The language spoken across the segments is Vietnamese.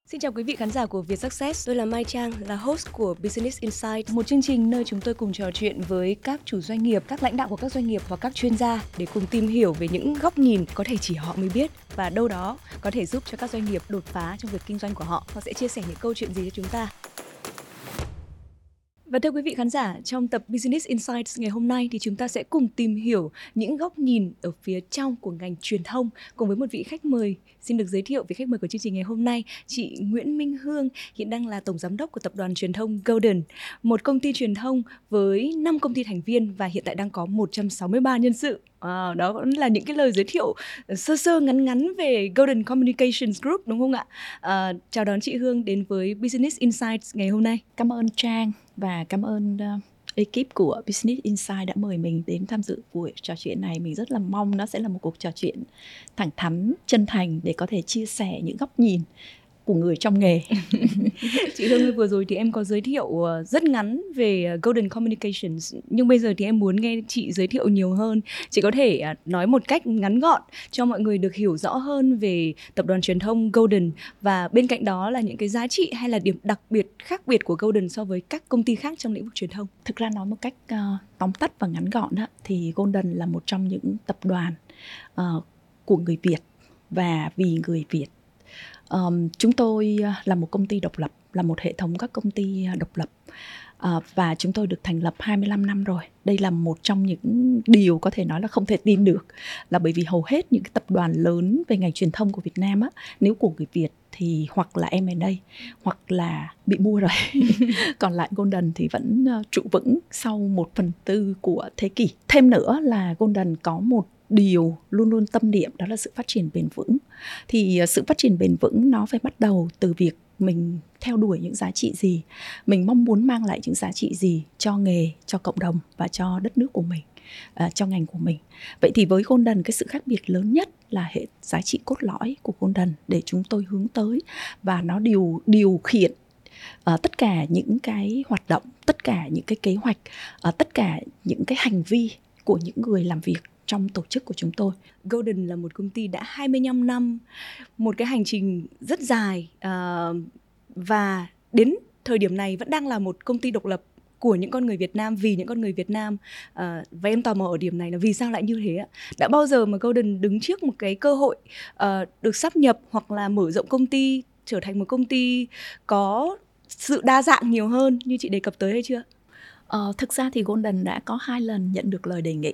Xin chào quý vị khán giả của Việt Success, tôi là Mai Trang, là host của Business Insight, một chương trình nơi chúng tôi cùng trò chuyện với các chủ doanh nghiệp, các lãnh đạo của các doanh nghiệp và các chuyên gia để cùng tìm hiểu về những góc nhìn có thể chỉ họ mới biết và đâu đó có thể giúp cho các doanh nghiệp đột phá trong việc kinh doanh của họ. Họ sẽ chia sẻ những câu chuyện gì cho chúng ta. Và thưa quý vị khán giả, trong tập Business Insights ngày hôm nay thì chúng ta sẽ cùng tìm hiểu những góc nhìn ở phía trong của ngành truyền thông cùng với một vị khách mời. Xin được giới thiệu vị khách mời của chương trình ngày hôm nay, chị Nguyễn Minh Hương, hiện đang là tổng giám đốc của tập đoàn truyền thông Golden, một công ty truyền thông với 5 công ty thành viên và hiện tại đang có 163 nhân sự. Đó cũng là những cái lời giới thiệu sơ sơ ngắn ngắn về Golden Communications Group, đúng không ạ? Chào đón chị Hương đến với Business Insights ngày hôm nay. Cảm ơn Trang và cảm ơn ekip của Business Insight đã mời mình đến tham dự buổi trò chuyện này. Mình rất là mong nó sẽ là một cuộc trò chuyện thẳng thắn, chân thành để có thể chia sẻ những góc nhìn của người trong nghề. Chị Hương, vừa rồi thì em có giới thiệu rất ngắn về Golden Communications, nhưng bây giờ thì em muốn nghe chị giới thiệu nhiều hơn. Chị có thể nói một cách ngắn gọn cho mọi người được hiểu rõ hơn về tập đoàn truyền thông Golden, và bên cạnh đó là những cái giá trị hay là điểm đặc biệt khác biệt của Golden so với các công ty khác trong lĩnh vực truyền thông. Thực ra nói một cách tóm tắt và ngắn gọn đó, thì Golden là một trong những tập đoàn của người Việt và vì người Việt. Chúng tôi là một công ty độc lập, là một hệ thống các công ty độc lập, và chúng tôi được thành lập 25 năm rồi. Đây là một trong những điều có thể nói là không thể tin được, là bởi vì hầu hết những cái tập đoàn lớn về ngành truyền thông của Việt Nam á, nếu của người Việt thì hoặc là M&A hoặc là bị mua rồi. Còn lại Golden thì vẫn trụ vững sau 1/4 của thế kỷ. Thêm nữa là Golden có một điều luôn luôn tâm niệm, đó là sự phát triển bền vững. Thì sự phát triển bền vững nó phải bắt đầu từ việc mình theo đuổi những giá trị gì, mình mong muốn mang lại những giá trị gì cho nghề, cho cộng đồng và cho đất nước của mình, cho ngành của mình. Vậy thì với Golden, cái sự khác biệt lớn nhất là hệ giá trị cốt lõi của Golden để chúng tôi hướng tới, và nó điều khiển tất cả những cái hoạt động, tất cả những cái kế hoạch, tất cả những cái hành vi của những người làm việc trong tổ chức của chúng tôi. Golden là một công ty đã 25 năm, một cái hành trình rất dài, và đến thời điểm này vẫn đang là một công ty độc lập của những con người Việt Nam, vì những con người Việt Nam. Và em tò mò ở điểm này là vì sao lại như thế ạ? Đã bao giờ mà Golden đứng trước một cái cơ hội được sáp nhập hoặc là mở rộng công ty, trở thành một công ty có sự đa dạng nhiều hơn như chị đề cập tới hay chưa? Thực ra thì Golden đã có 2 lần nhận được lời đề nghị.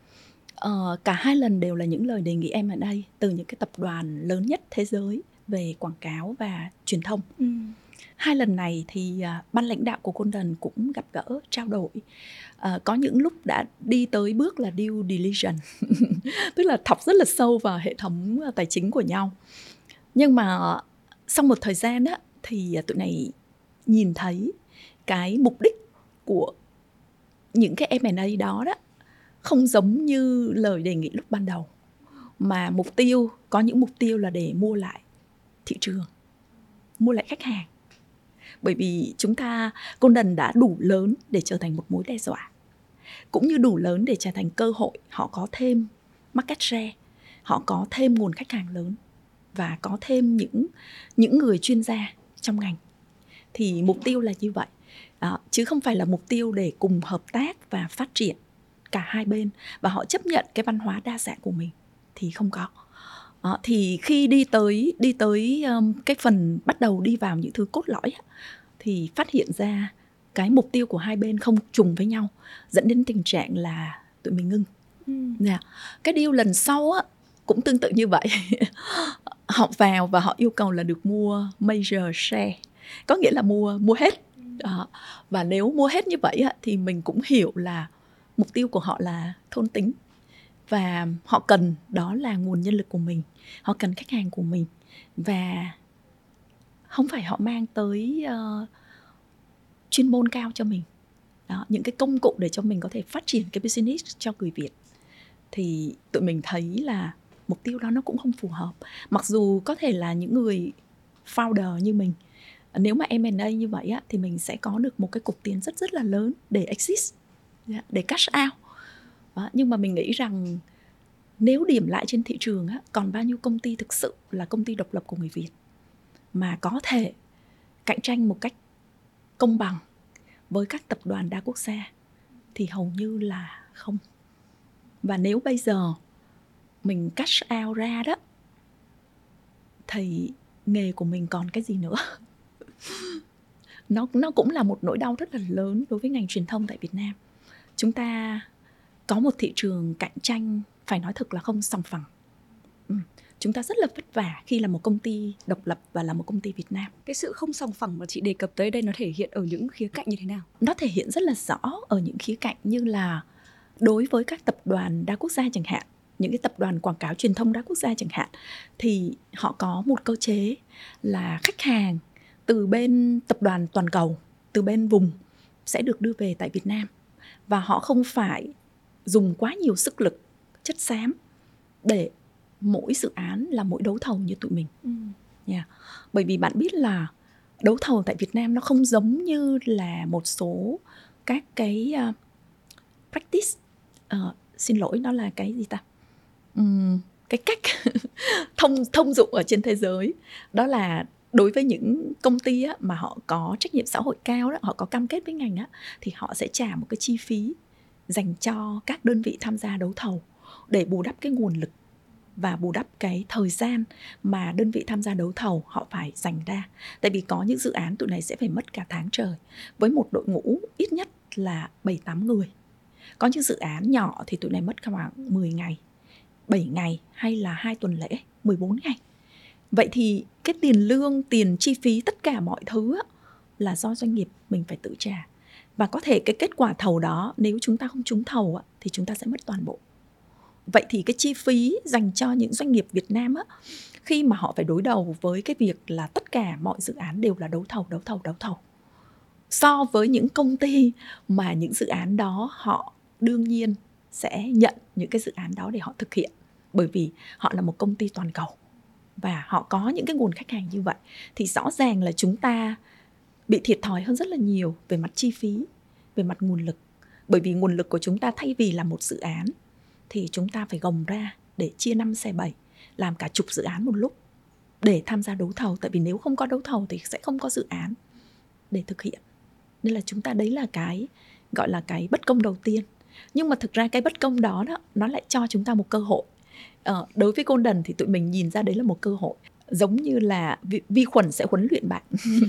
Cả 2 lần đều là những lời đề nghị M&A từ những cái tập đoàn lớn nhất thế giới về quảng cáo và truyền thông. 2 lần này thì ban lãnh đạo của Golden cũng gặp gỡ, trao đổi. Có những lúc đã đi tới bước là due diligence, tức là thọc rất là sâu vào hệ thống tài chính của nhau. Nhưng mà sau một thời gian á, thì tụi này nhìn thấy cái mục đích của những cái M&A đó không giống như lời đề nghị lúc ban đầu, mà có những mục tiêu là để mua lại thị trường, mua lại khách hàng. Bởi vì Golden đã đủ lớn để trở thành một mối đe dọa, cũng như đủ lớn để trở thành cơ hội. Họ có thêm market share, họ có thêm nguồn khách hàng lớn và có thêm những người chuyên gia trong ngành. Thì mục tiêu là như vậy, chứ không phải là mục tiêu để cùng hợp tác và phát triển cả hai bên, và họ chấp nhận cái văn hóa đa dạng của mình thì không có. Thì khi đi tới cái phần bắt đầu đi vào những thứ cốt lõi thì phát hiện ra cái mục tiêu của hai bên không trùng với nhau, dẫn đến tình trạng là tụi mình ngưng. Cái deal lần sau cũng tương tự như vậy. Họ vào và họ yêu cầu là được mua major share, có nghĩa là mua hết. Và nếu mua hết như vậy thì mình cũng hiểu là mục tiêu của họ là thôn tính, và họ cần đó là nguồn nhân lực của mình, họ cần khách hàng của mình, và không phải họ mang tới chuyên môn cao cho mình. Những cái công cụ để cho mình có thể phát triển cái business cho người Việt. Thì tụi mình thấy là mục tiêu đó nó cũng không phù hợp. Mặc dù có thể là những người founder như mình, nếu mà M&A như vậy thì mình sẽ có được một cái cục tiền rất rất là lớn để exit, để cash out. Nhưng mà mình nghĩ rằng nếu điểm lại trên thị trường còn bao nhiêu công ty thực sự là công ty độc lập của người Việt, mà có thể cạnh tranh một cách công bằng với các tập đoàn đa quốc gia thì hầu như là không. Và nếu bây giờ mình cash out ra đó thì nghề của mình còn cái gì nữa. Nó cũng là một nỗi đau rất là lớn đối với ngành truyền thông tại Việt Nam. Chúng ta có một thị trường cạnh tranh phải nói thật là không sòng phẳng. Chúng ta rất là vất vả khi là một công ty độc lập và là một công ty Việt Nam. Cái sự không sòng phẳng mà chị đề cập tới đây nó thể hiện ở những khía cạnh như thế nào? Nó thể hiện rất là rõ ở những khía cạnh như là đối với các tập đoàn đa quốc gia chẳng hạn, những cái tập đoàn quảng cáo truyền thông đa quốc gia chẳng hạn, thì họ có một cơ chế là khách hàng từ bên tập đoàn toàn cầu, từ bên vùng sẽ được đưa về tại Việt Nam. Và họ không phải dùng quá nhiều sức lực, chất xám để mỗi dự án là mỗi đấu thầu như tụi mình. Bởi vì bạn biết là đấu thầu tại Việt Nam nó không giống như là một số các cái practice, xin lỗi, nó là cái gì ta? Cái cách thông dụng ở trên thế giới. Đó là đối với những công ty á, mà họ có trách nhiệm xã hội cao đó, họ có cam kết với ngành á, thì họ sẽ trả một cái chi phí dành cho các đơn vị tham gia đấu thầu để bù đắp cái nguồn lực và bù đắp cái thời gian mà đơn vị tham gia đấu thầu họ phải dành ra. Tại vì có những dự án tụi này sẽ phải mất cả tháng trời với một đội ngũ ít nhất là 7-8 người. Có những dự án nhỏ thì tụi này mất khoảng 10 ngày, 7 ngày hay là 2 tuần lễ, 14 ngày. Vậy thì cái tiền lương, tiền chi phí, tất cả mọi thứ là do doanh nghiệp mình phải tự trả. Và có thể cái kết quả thầu đó nếu chúng ta không trúng thầu thì chúng ta sẽ mất toàn bộ. Vậy thì cái chi phí dành cho những doanh nghiệp Việt Nam khi mà họ phải đối đầu với cái việc là tất cả mọi dự án đều là đấu thầu, so với những công ty mà những dự án đó họ đương nhiên sẽ nhận những cái dự án đó để họ thực hiện, bởi vì họ là một công ty toàn cầu và họ có những cái nguồn khách hàng như vậy, thì rõ ràng là chúng ta bị thiệt thòi hơn rất là nhiều về mặt chi phí, về mặt nguồn lực. Bởi vì nguồn lực của chúng ta thay vì là một dự án thì chúng ta phải gồng ra để chia 5 xe 7, làm cả chục dự án một lúc để tham gia đấu thầu. Tại vì nếu không có đấu thầu thì sẽ không có dự án để thực hiện. Nên là chúng ta, đấy là cái gọi là cái bất công đầu tiên. Nhưng mà thực ra cái bất công đó nó lại cho chúng ta một cơ hội. Đối với Golden thì tụi mình nhìn ra đấy là một cơ hội. Giống như là vi khuẩn sẽ huấn luyện bạn,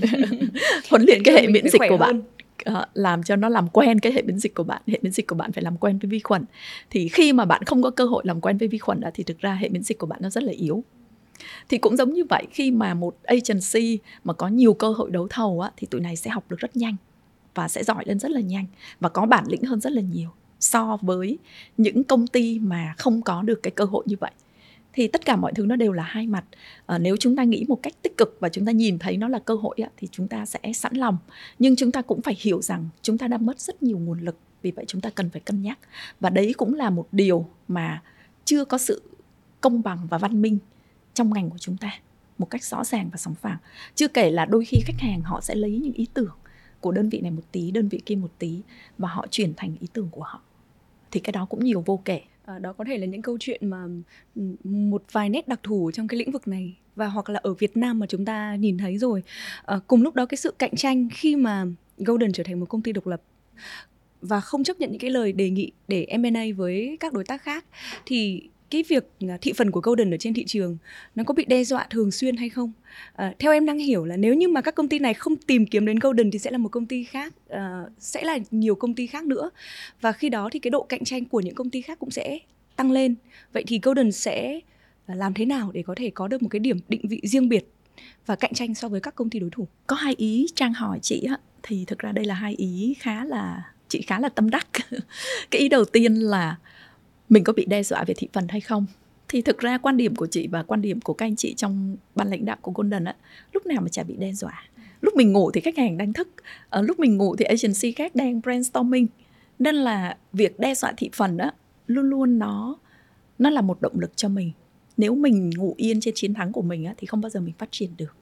huấn luyện cái hệ miễn dịch của bạn, làm cho nó làm quen cái hệ miễn dịch của bạn. Hệ miễn dịch của bạn phải làm quen với vi khuẩn. Thì khi mà bạn không có cơ hội làm quen với vi khuẩn thì thực ra hệ miễn dịch của bạn nó rất là yếu. Thì cũng giống như vậy, khi mà một agency mà có nhiều cơ hội đấu thầu thì tụi này sẽ học được rất nhanh và sẽ giỏi lên rất là nhanh và có bản lĩnh hơn rất là nhiều so với những công ty mà không có được cái cơ hội như vậy. Thì tất cả mọi thứ nó đều là hai mặt. Nếu chúng ta nghĩ một cách tích cực và chúng ta nhìn thấy nó là cơ hội thì chúng ta sẽ sẵn lòng. Nhưng chúng ta cũng phải hiểu rằng chúng ta đang mất rất nhiều nguồn lực. Vì vậy chúng ta cần phải cân nhắc. Và đấy cũng là một điều mà chưa có sự công bằng và văn minh trong ngành của chúng ta một cách rõ ràng và sòng phẳng. Chưa kể là đôi khi khách hàng họ sẽ lấy những ý tưởng của đơn vị này một tí, đơn vị kia một tí và họ chuyển thành ý tưởng của họ. Thì cái đó cũng nhiều vô kể. Đó có thể là những câu chuyện mà một vài nét đặc thù trong cái lĩnh vực này và hoặc là ở Việt Nam mà chúng ta nhìn thấy rồi. Cùng lúc đó cái sự cạnh tranh khi mà Golden trở thành một công ty độc lập và không chấp nhận những cái lời đề nghị để M&A với các đối tác khác, thì cái việc thị phần của Golden ở trên thị trường nó có bị đe dọa thường xuyên hay không? Theo em đang hiểu là nếu như mà các công ty này không tìm kiếm đến Golden thì sẽ là một công ty khác, sẽ là nhiều công ty khác nữa. Và khi đó thì cái độ cạnh tranh của những công ty khác cũng sẽ tăng lên. Vậy thì Golden sẽ làm thế nào để có thể có được một cái điểm định vị riêng biệt và cạnh tranh so với các công ty đối thủ? Có hai ý Trang hỏi chị thì thực ra đây là hai ý chị khá là tâm đắc. Cái ý đầu tiên là mình có bị đe dọa về thị phần hay không? Thì thực ra quan điểm của chị và quan điểm của các anh chị trong ban lãnh đạo của Golden lúc nào mà chả bị đe dọa. Lúc mình ngủ thì khách hàng đang thức, lúc mình ngủ thì agency khác đang brainstorming. Nên là việc đe dọa thị phần luôn luôn nó là một động lực cho mình. Nếu mình ngủ yên trên chiến thắng của mình thì không bao giờ mình phát triển được.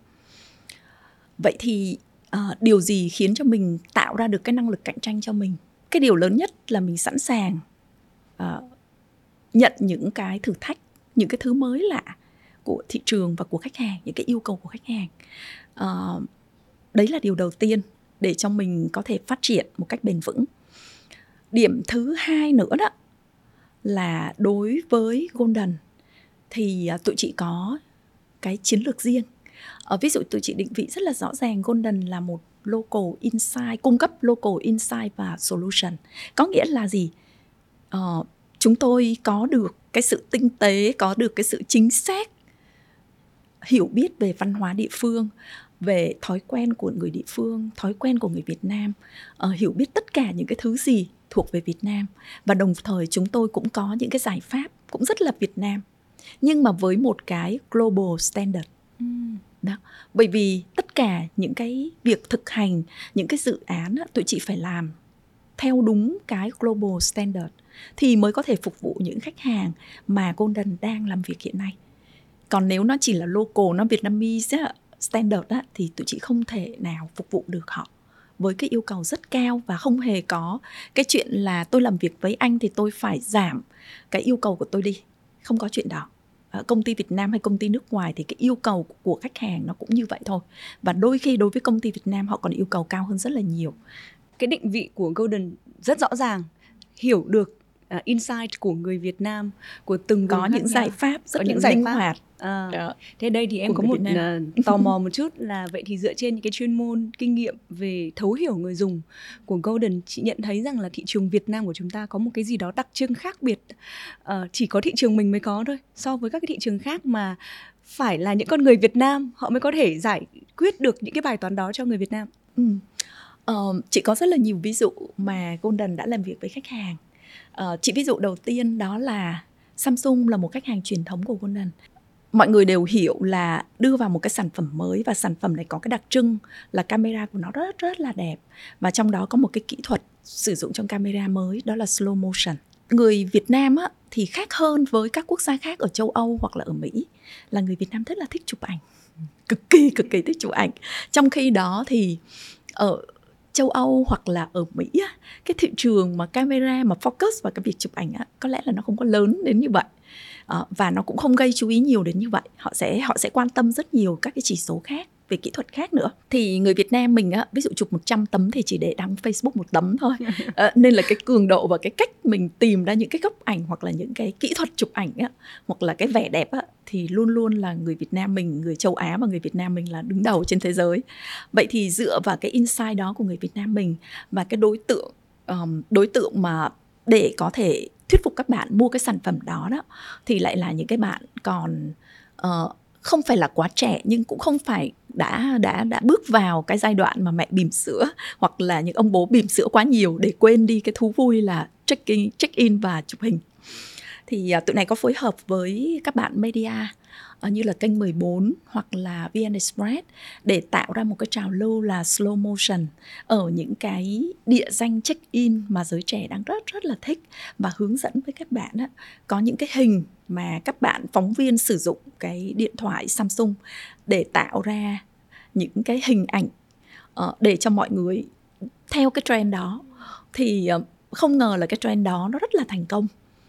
Vậy thì điều gì khiến cho mình tạo ra được cái năng lực cạnh tranh cho mình? Cái điều lớn nhất là mình sẵn sàng nhận những cái thử thách, những cái thứ mới lạ của thị trường và của khách hàng, những cái yêu cầu của khách hàng. Đấy là điều đầu tiên để cho mình có thể phát triển một cách bền vững. Điểm thứ hai nữa đó là đối với Golden thì tụi chị có cái chiến lược riêng. Ví dụ tụi chị định vị rất là rõ ràng, Golden là một local insight, cung cấp local insight và solution. Có nghĩa là gì? Chúng tôi có được cái sự tinh tế, có được cái sự chính xác, hiểu biết về văn hóa địa phương, về thói quen của người địa phương, thói quen của người Việt Nam, hiểu biết tất cả những cái thứ gì thuộc về Việt Nam. Và đồng thời chúng tôi cũng có những cái giải pháp cũng rất là Việt Nam, nhưng mà với một cái global standard. Đó. Bởi vì tất cả những cái việc thực hành, những cái dự án tụi chị phải làm theo đúng cái global standard thì mới có thể phục vụ những khách hàng mà Golden đang làm việc hiện nay. Còn nếu nó chỉ là local, nó Vietnamese standard thì tụi chị không thể nào phục vụ được họ với cái yêu cầu rất cao. Và không hề có cái chuyện là tôi làm việc với anh thì tôi phải giảm cái yêu cầu của tôi đi. Không có chuyện đó. Công ty Việt Nam hay công ty nước ngoài thì cái yêu cầu của khách hàng nó cũng như vậy thôi. Và đôi khi đối với công ty Việt Nam họ còn yêu cầu cao hơn rất là nhiều. Cái định vị của Golden rất rõ ràng, hiểu được insight của người Việt Nam, của từng có những giải pháp rất là linh hoạt. Thế đây thì em có một tò mò một chút là vậy thì dựa trên những cái chuyên môn, kinh nghiệm về thấu hiểu người dùng của Golden, chị nhận thấy rằng là thị trường Việt Nam của chúng ta có một cái gì đó đặc trưng khác biệt, chỉ có thị trường mình mới có thôi, so với các cái thị trường khác mà phải là những con người Việt Nam họ mới có thể giải quyết được những cái bài toán đó cho người Việt Nam. Chị có rất là nhiều ví dụ mà Golden đã làm việc với khách hàng. Chị ví dụ đầu tiên đó là Samsung là một khách hàng truyền thống của Golden. Mọi người đều hiểu là đưa vào một cái sản phẩm mới và sản phẩm này có cái đặc trưng là camera của nó rất rất là đẹp. Và trong đó có một cái kỹ thuật sử dụng trong camera mới, đó là slow motion. Người Việt Nam thì khác hơn với các quốc gia khác ở châu Âu hoặc là ở Mỹ, là người Việt Nam rất là thích chụp ảnh, cực kỳ thích chụp ảnh. Trong khi đó thì ở châu Âu hoặc là ở Mỹ, cái thị trường mà camera mà focus vào cái việc chụp ảnh có lẽ là nó không có lớn đến như vậy. Và nó cũng không gây chú ý nhiều đến như vậy. Họ sẽ quan tâm rất nhiều các cái chỉ số khác, về kỹ thuật khác nữa. Thì người Việt Nam mình ví dụ chụp 100 tấm thì chỉ để đăng Facebook 1 tấm thôi. Nên là cái cường độ và cái cách mình tìm ra những cái góc ảnh hoặc là những cái kỹ thuật chụp ảnh hoặc là cái vẻ đẹp thì luôn luôn là người Việt Nam mình, người châu Á và người Việt Nam mình là đứng đầu trên thế giới. Vậy thì dựa vào cái insight đó của người Việt Nam mình và cái đối tượng mà để có thể thuyết phục các bạn mua cái sản phẩm đó thì lại là những cái bạn còn không phải là quá trẻ, nhưng cũng không phải đã bước vào cái giai đoạn mà mẹ bỉm sữa hoặc là những ông bố bỉm sữa quá nhiều để quên đi cái thú vui là check in và chụp hình. Thì tụi này có phối hợp với các bạn media như là kênh 14 hoặc là VN Express để tạo ra một cái trào lưu là slow motion ở những cái địa danh check-in mà giới trẻ đang rất rất là thích, và hướng dẫn với các bạn có những cái hình mà các bạn phóng viên sử dụng cái điện thoại Samsung để tạo ra những cái hình ảnh để cho mọi người theo cái trend đó. Thì không ngờ là cái trend đó nó rất là thành công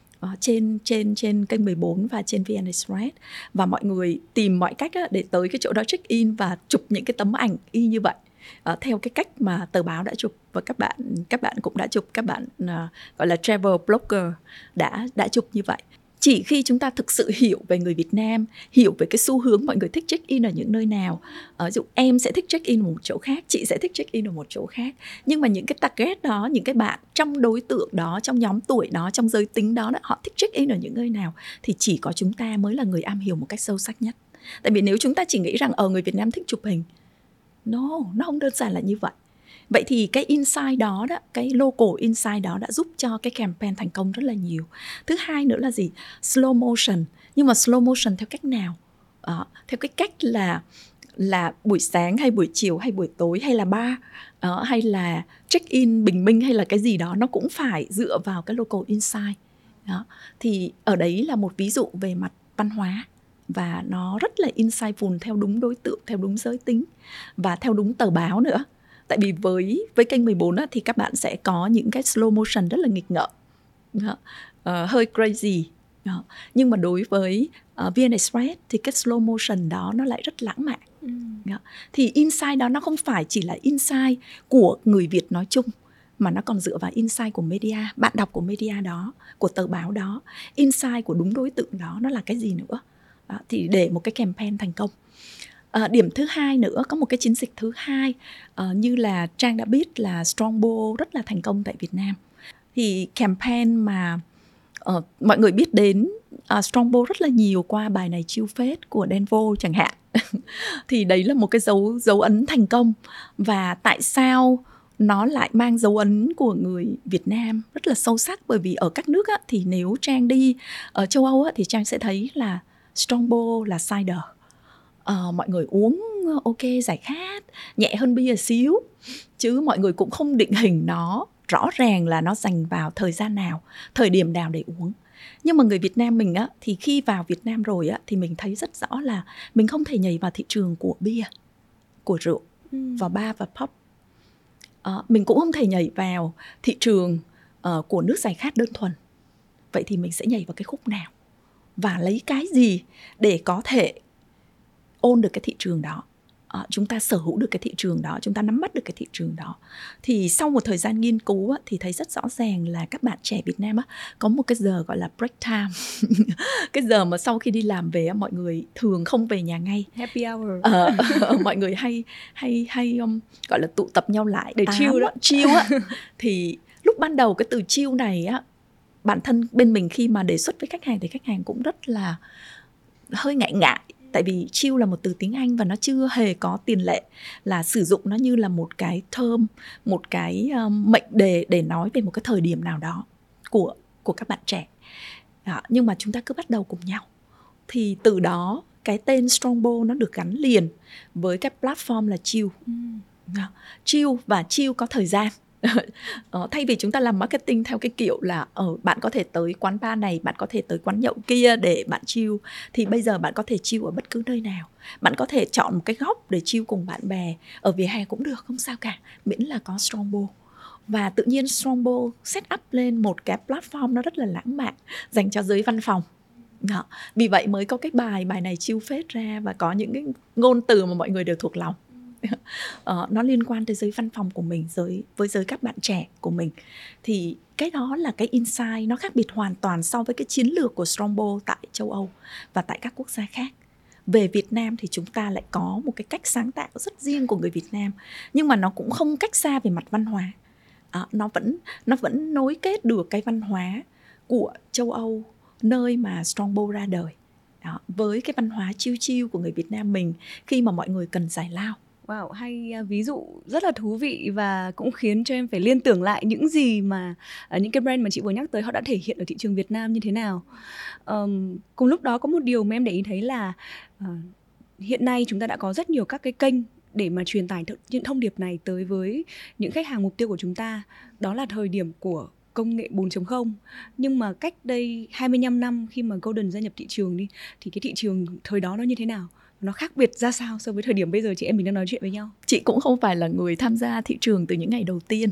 trên kênh 14 và trên VN Express, và mọi người tìm mọi cách để tới cái chỗ đó check in và chụp những cái tấm ảnh y như vậy theo cái cách mà tờ báo đã chụp, và các bạn cũng đã chụp, các bạn gọi là travel blogger đã chụp như vậy. Chỉ khi chúng ta thực sự hiểu về người Việt Nam, hiểu về cái xu hướng mọi người thích check-in ở những nơi nào. Ví dụ em sẽ thích check-in ở một chỗ khác, chị sẽ thích check-in ở một chỗ khác. Nhưng mà những cái target đó, những cái bạn trong đối tượng đó, trong nhóm tuổi đó, trong giới tính đó, họ thích check-in ở những nơi nào, thì chỉ có chúng ta mới là người am hiểu một cách sâu sắc nhất. Tại vì nếu chúng ta chỉ nghĩ rằng người Việt Nam thích chụp hình, nó không đơn giản là như vậy. Vậy thì cái insight đó, cái local insight đó đã giúp cho cái campaign thành công rất là nhiều. Thứ hai nữa là gì? Slow motion. Nhưng mà slow motion theo cách nào? Theo cái cách là buổi sáng hay buổi chiều hay buổi tối hay là bar, hay là check-in bình minh hay là cái gì đó, nó cũng phải dựa vào cái local insight. Đó. Thì ở đấy là một ví dụ về mặt văn hóa, và nó rất là insightful theo đúng đối tượng, theo đúng giới tính và theo đúng tờ báo nữa. Tại vì với kênh 14 thì các bạn sẽ có những cái slow motion rất là nghịch ngợm, hơi crazy, Đó. Nhưng mà đối với VN Express thì cái slow motion đó nó lại rất lãng mạn. Đó. Thì insight đó nó không phải chỉ là insight của người Việt nói chung, mà nó còn dựa vào insight của media, bạn đọc của media đó, của tờ báo đó, insight của đúng đối tượng đó nó là cái gì nữa. Đó. Thì để một cái campaign thành công. Điểm thứ hai nữa, có một cái chiến dịch thứ hai, như là Trang đã biết là Strongbow rất là thành công tại Việt Nam. Thì campaign mà mọi người biết đến Strongbow rất là nhiều qua bài này chill phết của Denvo chẳng hạn. Thì đấy là một cái dấu ấn thành công. Và tại sao nó lại mang dấu ấn của người Việt Nam rất là sâu sắc? Bởi vì ở các nước á, thì nếu Trang đi ở châu Âu á, thì Trang sẽ thấy là Strongbow là cider. Mọi người uống ok, giải khát, nhẹ hơn bia xíu, chứ mọi người cũng không định hình nó rõ ràng là nó dành vào thời gian nào, thời điểm nào để uống. Nhưng mà người Việt Nam mình á, thì khi vào Việt Nam rồi á, thì mình thấy rất rõ là mình không thể nhảy vào thị trường của bia, của rượu, vào bar và pub. Mình cũng không thể nhảy vào thị trường của nước giải khát đơn thuần. Vậy thì mình sẽ nhảy vào cái khúc nào? Và lấy cái gì để có thể ôn được cái thị trường đó? Chúng ta sở hữu được cái thị trường đó, chúng ta nắm bắt được cái thị trường đó. Thì sau một thời gian nghiên cứu á, thì thấy rất rõ ràng là các bạn trẻ Việt Nam á, có một cái giờ gọi là break time. Cái giờ mà sau khi đi làm về á, mọi người thường không về nhà ngay. Happy hour. Mọi người hay gọi là tụ tập nhau lại để chill đó. Chill á. Thì lúc ban đầu cái từ chill này á, bản thân bên mình khi mà đề xuất với khách hàng thì khách hàng cũng rất là hơi ngại. Tại vì chill là một từ tiếng Anh và nó chưa hề có tiền lệ là sử dụng nó như là một cái term, một cái mệnh đề để nói về một cái thời điểm nào đó của các bạn trẻ. Đó, nhưng mà chúng ta cứ bắt đầu cùng nhau. Thì từ đó cái tên Strongbow nó được gắn liền với cái platform là chill. Chill và chill có thời gian. Thay vì chúng ta làm marketing theo cái kiểu là bạn có thể tới quán bar này, bạn có thể tới quán nhậu kia để bạn chill, thì bây giờ bạn có thể chill ở bất cứ nơi nào. Bạn có thể chọn một cái góc để chill cùng bạn bè, ở vỉa hè cũng được, không sao cả, miễn là có Strongbow. Và tự nhiên Strongbow set up lên một cái platform nó rất là lãng mạn dành cho giới văn phòng. Đó. Vì vậy mới có cái bài này chill phết ra, và có những cái ngôn từ mà mọi người đều thuộc lòng. Nó liên quan tới giới văn phòng của mình, với giới các bạn trẻ của mình. Thì cái đó là cái insight, nó khác biệt hoàn toàn so với cái chiến lược của Strongbow tại châu Âu và tại các quốc gia khác. Về Việt Nam thì chúng ta lại có một cái cách sáng tạo rất riêng của người Việt Nam, nhưng mà nó cũng không cách xa về mặt văn hóa. Nó vẫn nối kết được cái văn hóa của châu Âu, nơi mà Strongbow ra đời. Đó, với cái văn hóa chill của người Việt Nam mình khi mà mọi người cần giải lao. Wow, hay ví dụ rất là thú vị và cũng khiến cho em phải liên tưởng lại những gì mà những cái brand mà chị vừa nhắc tới họ đã thể hiện ở thị trường Việt Nam như thế nào. Cùng lúc đó có một điều mà em để ý thấy là hiện nay chúng ta đã có rất nhiều các cái kênh để mà truyền tải những thông điệp này tới với những khách hàng mục tiêu của chúng ta. Đó là thời điểm của công nghệ 4.0. Nhưng mà cách đây 25 năm khi mà Golden gia nhập thị trường đi, thì cái thị trường thời đó nó như thế nào? Nó khác biệt ra sao so với thời điểm bây giờ chị em mình đang nói chuyện với nhau? Chị cũng không phải là người tham gia thị trường từ những ngày đầu tiên.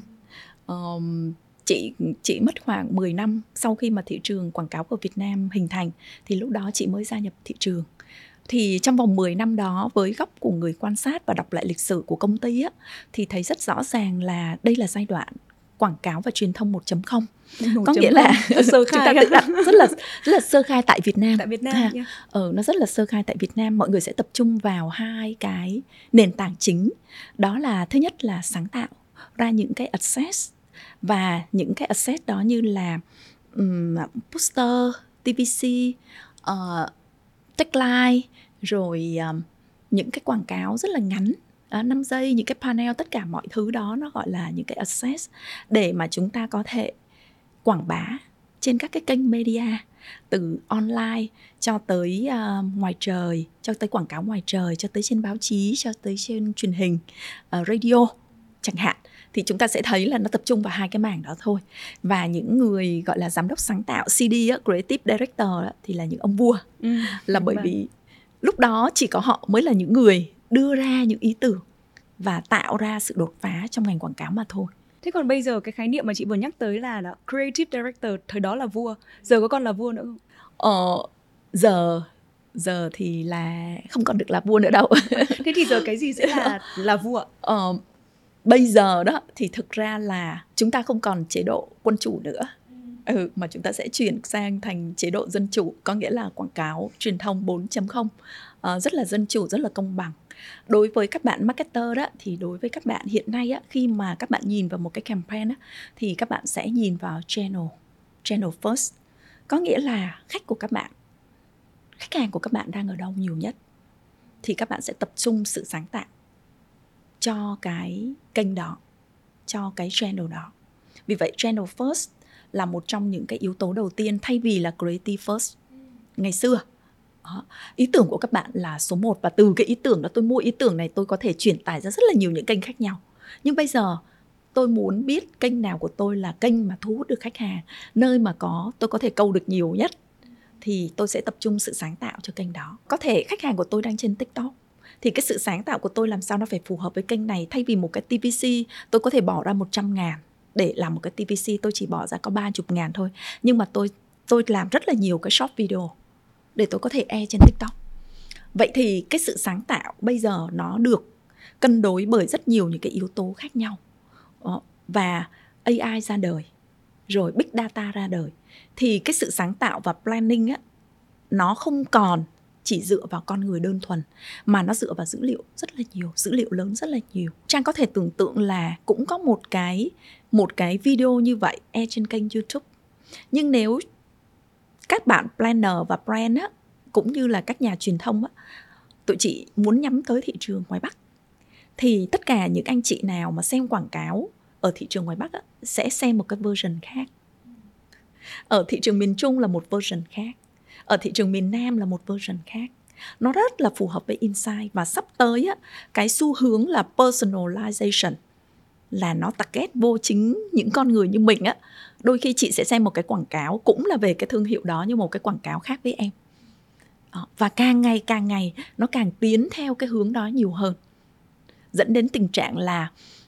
Chị mất khoảng 10 năm sau khi mà thị trường quảng cáo của Việt Nam hình thành, thì lúc đó chị mới gia nhập thị trường. Thì trong vòng 10 năm đó, với góc của người quan sát và đọc lại lịch sử của công ty á, thì thấy rất rõ ràng là đây là giai đoạn quảng cáo và truyền thông 1.0. Có nghĩa là sơ khai. chúng ta tự đặt rất là sơ khai tại Việt Nam. Tại Việt Nam, yeah. Nó rất là sơ khai tại Việt Nam. Mọi người sẽ tập trung vào hai cái nền tảng chính. Đó là thứ nhất là sáng tạo ra những cái assets, và những cái assets đó như là poster, TVC, tagline, rồi những cái quảng cáo rất là ngắn, 5 giây, những cái panel, tất cả mọi thứ đó nó gọi là những cái assets để mà chúng ta có thể quảng bá trên các cái kênh media, từ online cho tới ngoài trời, cho tới quảng cáo ngoài trời, cho tới trên báo chí, cho tới trên truyền hình, radio chẳng hạn. Thì chúng ta sẽ thấy là nó tập trung vào hai cái mảng đó thôi. Và những người gọi là giám đốc sáng tạo, CD, Creative Director thì là những ông vua. Là bởi vì lúc đó chỉ có họ mới là những người đưa ra những ý tưởng và tạo ra sự đột phá trong ngành quảng cáo mà thôi. Thế còn bây giờ cái khái niệm mà chị vừa nhắc tới là Creative Director, thời đó là vua, giờ có còn là vua nữa không? Giờ thì là không còn được là vua nữa đâu. Thế thì giờ cái gì sẽ là vua? Bây giờ đó thì thực ra là chúng ta không còn chế độ quân chủ nữa. Mà chúng ta sẽ chuyển sang thành chế độ dân chủ, có nghĩa là quảng cáo truyền thông 4.0, rất là dân chủ, rất là công bằng. Đối với các bạn marketer đó, thì đối với các bạn hiện nay á, khi mà các bạn nhìn vào một cái campaign á, thì các bạn sẽ nhìn vào channel first, có nghĩa là khách hàng của các bạn đang ở đâu nhiều nhất, thì các bạn sẽ tập trung sự sáng tạo cho cái kênh đó, cho cái channel đó. Vì vậy channel first là một trong những cái yếu tố đầu tiên, thay vì là creative first ngày xưa. Ý tưởng của các bạn là số 1, và từ cái ý tưởng đó, tôi mua ý tưởng này, tôi có thể truyền tải ra rất là nhiều những kênh khác nhau. Nhưng bây giờ tôi muốn biết kênh nào của tôi là kênh mà thu hút được khách hàng, nơi mà tôi có thể câu được nhiều nhất, thì tôi sẽ tập trung sự sáng tạo cho kênh đó. Có thể khách hàng của tôi đang trên TikTok, thì cái sự sáng tạo của tôi làm sao nó phải phù hợp với kênh này. Thay vì một cái TVC tôi có thể bỏ ra 100.000 để làm một cái TVC, tôi chỉ bỏ ra có 30.000 thôi, nhưng mà tôi làm rất là nhiều cái short video để tôi có thể trên TikTok. Vậy thì cái sự sáng tạo bây giờ nó được cân đối bởi rất nhiều những cái yếu tố khác nhau. Và AI ra đời, rồi Big Data ra đời, thì cái sự sáng tạo và planning á, nó không còn chỉ dựa vào con người đơn thuần, mà nó dựa vào dữ liệu rất là nhiều, dữ liệu lớn rất là nhiều. Trang có thể tưởng tượng là cũng có một cái video như vậy trên kênh YouTube. Nhưng nếu các bạn planner và brand á, cũng như là các nhà truyền thông á, tụi chị muốn nhắm tới thị trường ngoài Bắc, thì tất cả những anh chị nào mà xem quảng cáo ở thị trường ngoài Bắc á, sẽ xem một cái version khác. Ở thị trường miền Trung là một version khác, ở thị trường miền Nam là một version khác. Nó rất là phù hợp với insight. Và sắp tới á, cái xu hướng là personalization, là nó target vô chính những con người như mình á. Đôi khi chị sẽ xem một cái quảng cáo cũng là về cái thương hiệu đó, nhưng một cái quảng cáo khác với em. Và càng ngày nó càng tiến theo cái hướng đó nhiều hơn, dẫn đến tình trạng là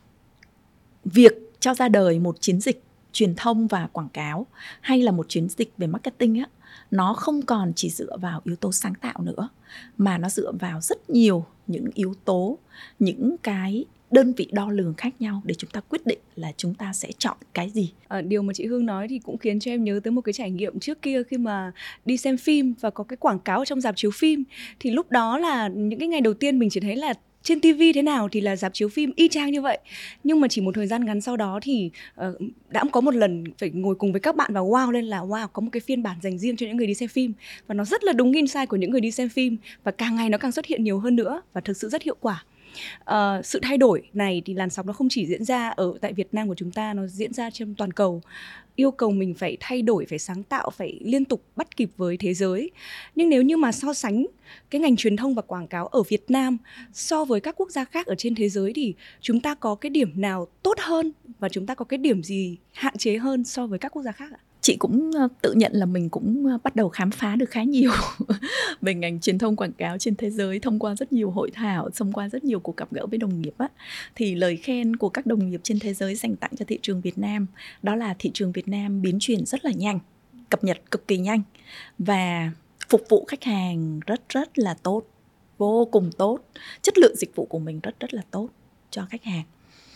việc cho ra đời một chiến dịch truyền thông và quảng cáo, hay là một chiến dịch về marketing á, nó không còn chỉ dựa vào yếu tố sáng tạo nữa, mà nó dựa vào rất nhiều những yếu tố, những cái đơn vị đo lường khác nhau để chúng ta quyết định là chúng ta sẽ chọn cái gì. Điều mà chị Hương nói thì cũng khiến cho em nhớ tới một cái trải nghiệm trước kia khi mà đi xem phim và có cái quảng cáo ở trong rạp chiếu phim. Thì lúc đó là những cái ngày đầu tiên mình chỉ thấy là trên TV thế nào thì là rạp chiếu phim y chang như vậy. Nhưng mà chỉ một thời gian ngắn sau đó thì đã có một lần phải ngồi cùng với các bạn và wow lên là wow, có một cái phiên bản dành riêng cho những người đi xem phim. Và nó rất là đúng insight của những người đi xem phim, và càng ngày nó càng xuất hiện nhiều hơn nữa và thực sự rất hiệu quả. Sự thay đổi này thì làn sóng nó không chỉ diễn ra ở tại Việt Nam của chúng ta, nó diễn ra trên toàn cầu, yêu cầu mình phải thay đổi, phải sáng tạo, phải liên tục bắt kịp với thế giới. Nhưng nếu như mà so sánh cái ngành truyền thông và quảng cáo ở Việt Nam so với các quốc gia khác ở trên thế giới, thì chúng ta có cái điểm nào tốt hơn và chúng ta có cái điểm gì hạn chế hơn so với các quốc gia khác ạ? Chị cũng tự nhận là mình cũng bắt đầu khám phá được khá nhiều về ngành truyền thông quảng cáo trên thế giới thông qua rất nhiều hội thảo, thông qua rất nhiều cuộc gặp gỡ với đồng nghiệp á. Thì lời khen của các đồng nghiệp trên thế giới dành tặng cho thị trường Việt Nam đó là thị trường Việt Nam biến chuyển rất là nhanh, cập nhật cực kỳ nhanh, và phục vụ khách hàng rất là tốt, vô cùng tốt. Chất lượng dịch vụ của mình rất là tốt cho khách hàng.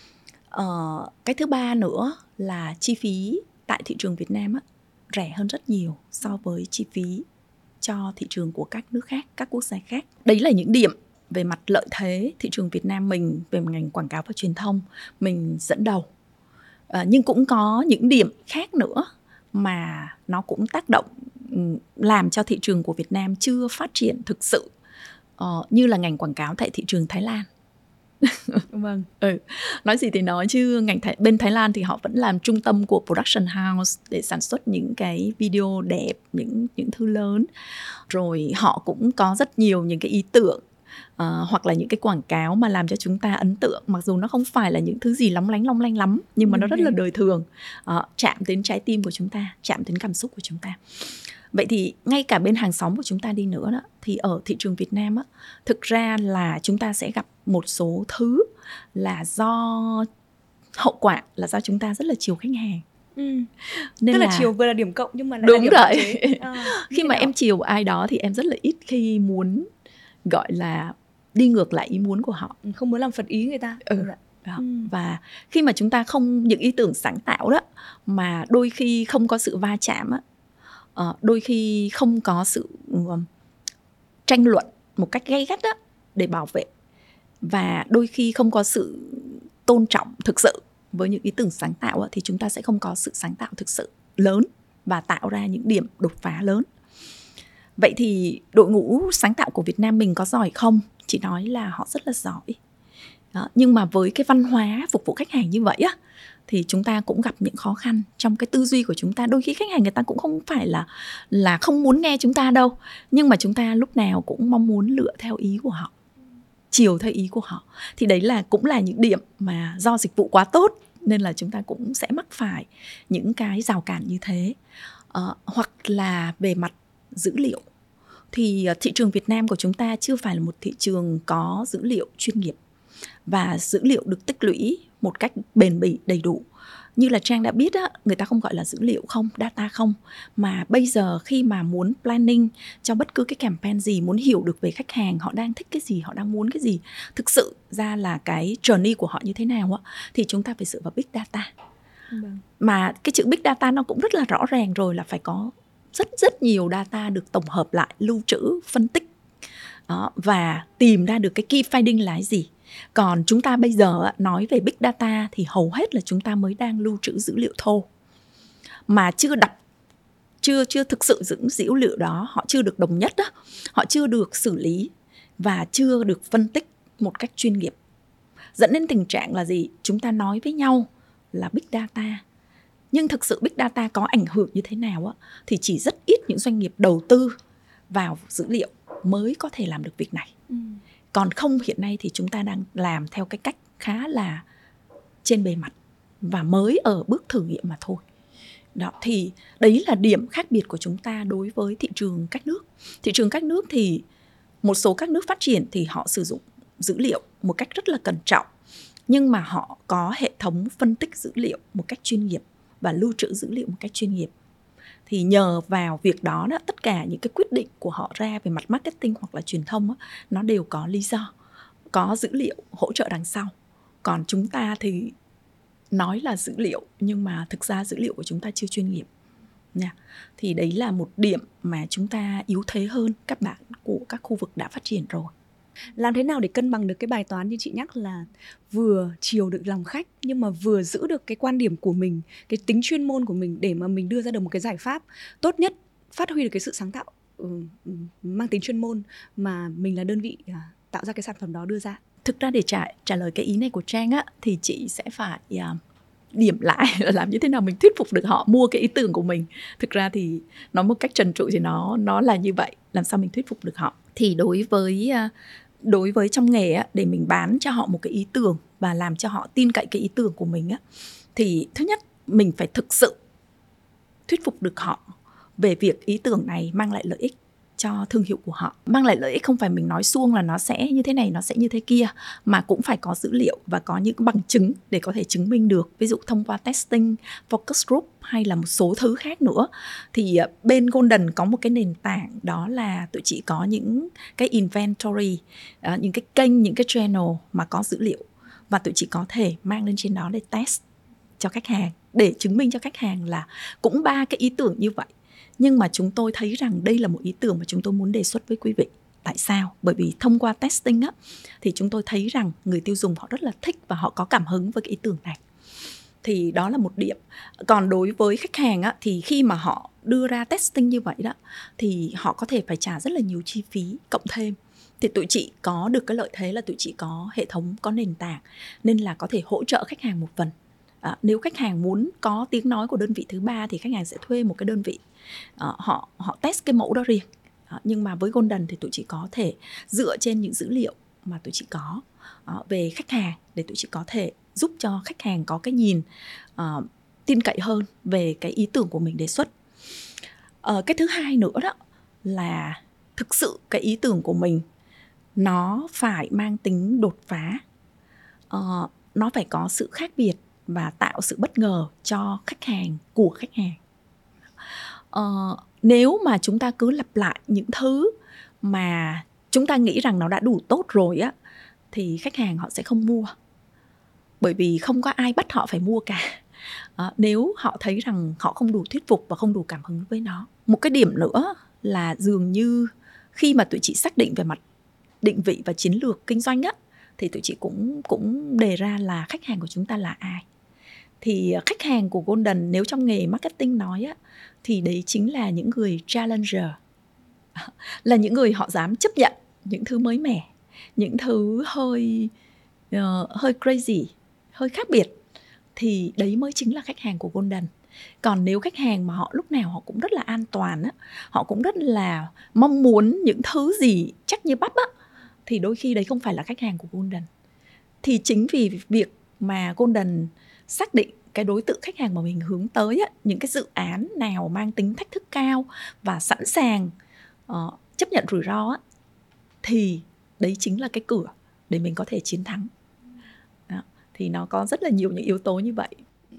Cái thứ ba nữa là chi phí tại thị trường Việt Nam á, rẻ hơn rất nhiều so với chi phí cho thị trường của các nước khác, các quốc gia khác. Đấy là những điểm về mặt lợi thế thị trường Việt Nam mình về ngành quảng cáo và truyền thông mình dẫn đầu. Nhưng cũng có những điểm khác nữa mà nó cũng tác động làm cho thị trường của Việt Nam chưa phát triển thực sự, như là ngành quảng cáo tại thị trường Thái Lan. Vâng. Nói gì thì nói chứ bên Thái Lan thì họ vẫn làm trung tâm của production house để sản xuất những cái video đẹp, những thứ lớn. Rồi họ cũng có rất nhiều những cái ý tưởng hoặc là những cái quảng cáo mà làm cho chúng ta ấn tượng, mặc dù nó không phải là những thứ gì long lanh lắm, nhưng mà nó rất là đời thường, chạm đến trái tim của chúng ta, chạm đến cảm xúc của chúng ta. Vậy thì ngay cả bên hàng xóm của chúng ta đi nữa đó, thì ở thị trường Việt Nam á, thực ra là chúng ta sẽ gặp một số thứ là do hậu quả là do chúng ta rất là chiều khách hàng. Nên tức là là chiều vừa là điểm cộng nhưng mà lại là đúng điểm rồi. hạn chế. Khi mà em chiều ai đó thì em rất là ít khi muốn gọi là đi ngược lại ý muốn của họ, không muốn làm phật ý người ta. Đó. Và khi mà chúng ta không những ý tưởng sáng tạo đó mà đôi khi không có sự va chạm á, đôi khi không có sự tranh luận một cách gay gắt á để bảo vệ, và đôi khi không có sự tôn trọng thực sự với những ý tưởng sáng tạo á, thì chúng ta sẽ không có sự sáng tạo thực sự lớn và tạo ra những điểm đột phá lớn. Vậy thì đội ngũ sáng tạo của Việt Nam mình có giỏi không? Chị nói là họ rất là giỏi. Đó. Nhưng mà với cái văn hóa phục vụ khách hàng như vậy á, thì chúng ta cũng gặp những khó khăn trong cái tư duy của chúng ta. Đôi khi khách hàng người ta cũng không phải là không muốn nghe chúng ta đâu, nhưng mà chúng ta lúc nào cũng mong muốn lựa theo ý của họ, chiều theo ý của họ. Thì đấy cũng là những điểm mà do dịch vụ quá tốt nên là chúng ta cũng sẽ mắc phải những cái rào cản như thế. Hoặc là về mặt dữ liệu, thì thị trường Việt Nam của chúng ta chưa phải là một thị trường có dữ liệu chuyên nghiệp và dữ liệu được tích lũy một cách bền bỉ đầy đủ. Như là Trang đã biết á, người ta không gọi là dữ liệu không, data không, mà bây giờ khi mà muốn planning cho bất cứ cái campaign gì, muốn hiểu được về khách hàng, họ đang thích cái gì, họ đang muốn cái gì, thực sự ra là cái journey của họ như thế nào á, thì chúng ta phải dựa vào big data. Mà cái chữ big data nó cũng rất là rõ ràng rồi, là phải có rất nhiều data được tổng hợp lại, lưu trữ, phân tích đó, và tìm ra được cái key finding là cái gì. Còn chúng ta bây giờ nói về big data thì hầu hết là chúng ta mới đang lưu trữ dữ liệu thô, mà chưa thực sự những dữ liệu đó họ chưa được đồng nhất đó, họ chưa được xử lý và chưa được phân tích một cách chuyên nghiệp, dẫn đến tình trạng là gì? Chúng ta nói với nhau là big data, nhưng thực sự big data có ảnh hưởng như thế nào á, thì chỉ rất ít những doanh nghiệp đầu tư vào dữ liệu mới có thể làm được việc này. Còn không, hiện nay thì chúng ta đang làm theo cái cách khá là trên bề mặt và mới ở bước thử nghiệm mà thôi. Đó, thì đấy là điểm khác biệt của chúng ta đối với thị trường các nước. Thị trường các nước thì một số các nước phát triển thì họ sử dụng dữ liệu một cách rất là cẩn trọng, nhưng mà họ có hệ thống phân tích dữ liệu một cách chuyên nghiệp và lưu trữ dữ liệu một cách chuyên nghiệp. Thì nhờ vào việc đó, tất cả những cái quyết định của họ ra về mặt marketing hoặc là truyền thông nó đều có lý do, có dữ liệu hỗ trợ đằng sau. Còn chúng ta thì nói là dữ liệu nhưng mà thực ra dữ liệu của chúng ta chưa chuyên nghiệp nha. Thì đấy là một điểm mà chúng ta yếu thế hơn các bạn của các khu vực đã phát triển rồi. Làm thế nào để cân bằng được cái bài toán như chị nhắc là vừa chiều được lòng khách nhưng mà vừa giữ được cái quan điểm của mình, cái tính chuyên môn của mình, để mà mình đưa ra được một cái giải pháp tốt nhất, phát huy được cái sự sáng tạo mang tính chuyên môn mà mình là đơn vị tạo ra cái sản phẩm đó đưa ra. Thực ra để trả lời cái ý này của Trang á, thì chị sẽ phải điểm lại là làm như thế nào mình thuyết phục được họ mua cái ý tưởng của mình. Thực ra thì nói một cách trần trụi thì nó là như vậy. Làm sao mình thuyết phục được họ? Thì đối với trong nghề á, để mình bán cho họ một cái ý tưởng và làm cho họ tin cậy cái ý tưởng của mình á, thì thứ nhất mình phải thực sự thuyết phục được họ về việc ý tưởng này mang lại lợi ích cho thương hiệu của họ. Mang lại lợi ích không phải mình nói suông là nó sẽ như thế này, nó sẽ như thế kia, mà cũng phải có dữ liệu và có những bằng chứng để có thể chứng minh được. Ví dụ thông qua testing, focus group hay là một số thứ khác nữa. Thì bên Golden có một cái nền tảng, đó là tụi chị có những cái inventory, những cái kênh, những cái channel mà có dữ liệu, và tụi chị có thể mang lên trên đó để test cho khách hàng, để chứng minh cho khách hàng là cũng 3 cái ý tưởng như vậy, nhưng mà chúng tôi thấy rằng đây là một ý tưởng mà chúng tôi muốn đề xuất với quý vị. Tại sao? Bởi vì thông qua testing á, thì chúng tôi thấy rằng người tiêu dùng họ rất là thích và họ có cảm hứng với cái ý tưởng này. Thì đó là một điểm. Còn đối với khách hàng á, thì khi mà họ đưa ra testing như vậy đó, thì họ có thể phải trả rất là nhiều chi phí cộng thêm. Thì tụi chị có được cái lợi thế là tụi chị có hệ thống, có nền tảng, nên là có thể hỗ trợ khách hàng một phần. Nếu khách hàng muốn có tiếng nói của đơn vị thứ ba thì khách hàng sẽ thuê một cái đơn vị, họ test cái mẫu đó riêng. Nhưng mà với Golden thì tụi chị có thể dựa trên những dữ liệu mà tụi chị có về khách hàng, để tụi chị có thể giúp cho khách hàng có cái nhìn tin cậy hơn về cái ý tưởng của mình đề xuất. Cái thứ hai nữa đó là thực sự cái ý tưởng của mình nó phải mang tính đột phá, nó phải có sự khác biệt và tạo sự bất ngờ cho khách hàng của khách hàng. Nếu mà chúng ta cứ lặp lại những thứ mà chúng ta nghĩ rằng nó đã đủ tốt rồi á, thì khách hàng họ sẽ không mua, bởi vì không có ai bắt họ phải mua cả. Nếu họ thấy rằng họ không đủ thuyết phục và không đủ cảm hứng với nó. Một cái điểm nữa là dường như khi mà tụi chị xác định về mặt định vị và chiến lược kinh doanh á, thì tụi chị cũng đề ra là khách hàng của chúng ta là ai. Thì khách hàng của Golden, nếu trong nghề marketing nói á, thì đấy chính là những người challenger, là những người họ dám chấp nhận những thứ mới mẻ, những thứ hơi crazy, hơi khác biệt. Thì đấy mới chính là khách hàng của Golden. Còn nếu khách hàng mà họ lúc nào họ cũng rất là an toàn á, họ cũng rất là mong muốn những thứ gì chắc như bắp á, thì đôi khi đấy không phải là khách hàng của Golden. Thì chính vì việc mà Golden xác định cái đối tượng khách hàng mà mình hướng tới á, những cái dự án nào mang tính thách thức cao và sẵn sàng chấp nhận rủi ro á, thì đấy chính là cái cửa để mình có thể chiến thắng. Đó. Thì nó có rất là nhiều những yếu tố như vậy.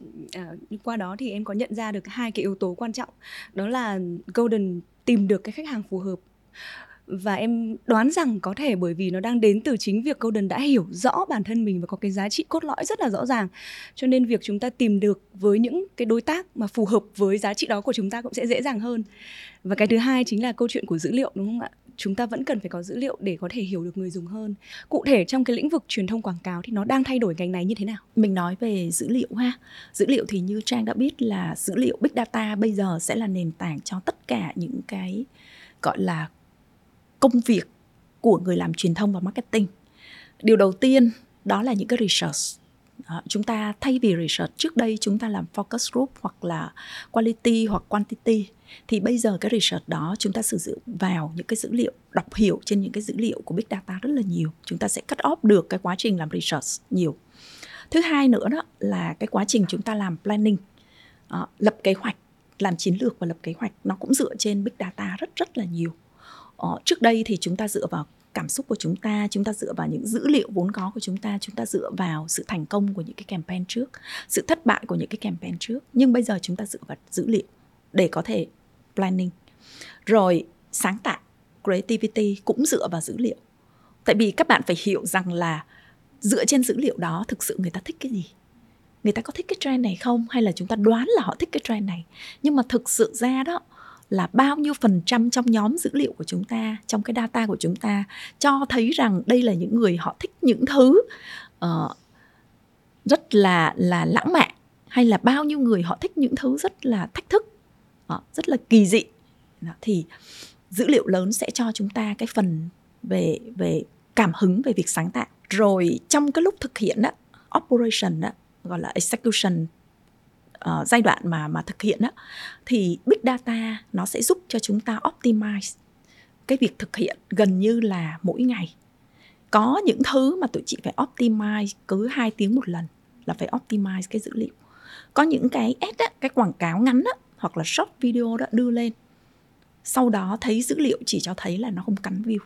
Qua đó thì em có nhận ra được 2 cái yếu tố quan trọng. Đó là Golden tìm được cái khách hàng phù hợp. Và em đoán rằng có thể bởi vì nó đang đến từ chính việc Golden đã hiểu rõ bản thân mình và có cái giá trị cốt lõi rất là rõ ràng. Cho nên việc chúng ta tìm được với những cái đối tác mà phù hợp với giá trị đó của chúng ta cũng sẽ dễ dàng hơn. Và cái thứ hai chính là câu chuyện của dữ liệu, đúng không ạ? Chúng ta vẫn cần phải có dữ liệu để có thể hiểu được người dùng hơn. Cụ thể trong cái lĩnh vực truyền thông quảng cáo thì nó đang thay đổi ngành này như thế nào? Mình nói về dữ liệu ha. Dữ liệu thì như Trang đã biết là dữ liệu Big Data bây giờ sẽ là nền tảng cho tất cả những cái gọi là công việc của người làm truyền thông và marketing. Điều đầu tiên đó là những cái research. Chúng ta thay vì research trước đây chúng ta làm focus group hoặc là quality hoặc quantity, thì bây giờ cái research đó chúng ta sử dụng vào những cái dữ liệu, đọc hiểu trên những cái dữ liệu của Big Data rất là nhiều. Chúng ta sẽ cut off được cái quá trình làm research nhiều. Thứ hai nữa đó là cái quá trình chúng ta làm planning, lập kế hoạch, làm chiến lược và lập kế hoạch, nó cũng dựa trên Big Data rất là nhiều. Trước đây thì chúng ta dựa vào cảm xúc của chúng ta dựa vào những dữ liệu vốn có của chúng ta dựa vào sự thành công của những cái campaign trước, sự thất bại của những cái campaign trước. Nhưng bây giờ chúng ta dựa vào dữ liệu để có thể planning. Rồi sáng tạo, creativity cũng dựa vào dữ liệu. Tại vì các bạn phải hiểu rằng là dựa trên dữ liệu đó thực sự người ta thích cái gì. Người ta có thích cái trend này không? Hay là chúng ta đoán là họ thích cái trend này. Nhưng mà thực sự ra đó là bao nhiêu % trong nhóm dữ liệu của chúng ta, trong cái data của chúng ta cho thấy rằng đây là những người họ thích những thứ rất là lãng mạn, hay là bao nhiêu người họ thích những thứ rất là thách thức, rất là kỳ dị. Thì dữ liệu lớn sẽ cho chúng ta cái phần về cảm hứng về việc sáng tạo. Rồi trong cái lúc thực hiện đó, operation đó, gọi là execution, giai đoạn mà thực hiện đó, thì Big Data nó sẽ giúp cho chúng ta optimize cái việc thực hiện gần như là mỗi ngày. Có những thứ mà tụi chị phải optimize cứ 2 tiếng một lần là phải optimize cái dữ liệu. Có những cái ad á, cái quảng cáo ngắn á, hoặc là short video đó đưa lên, sau đó thấy dữ liệu chỉ cho thấy là nó không cắn view,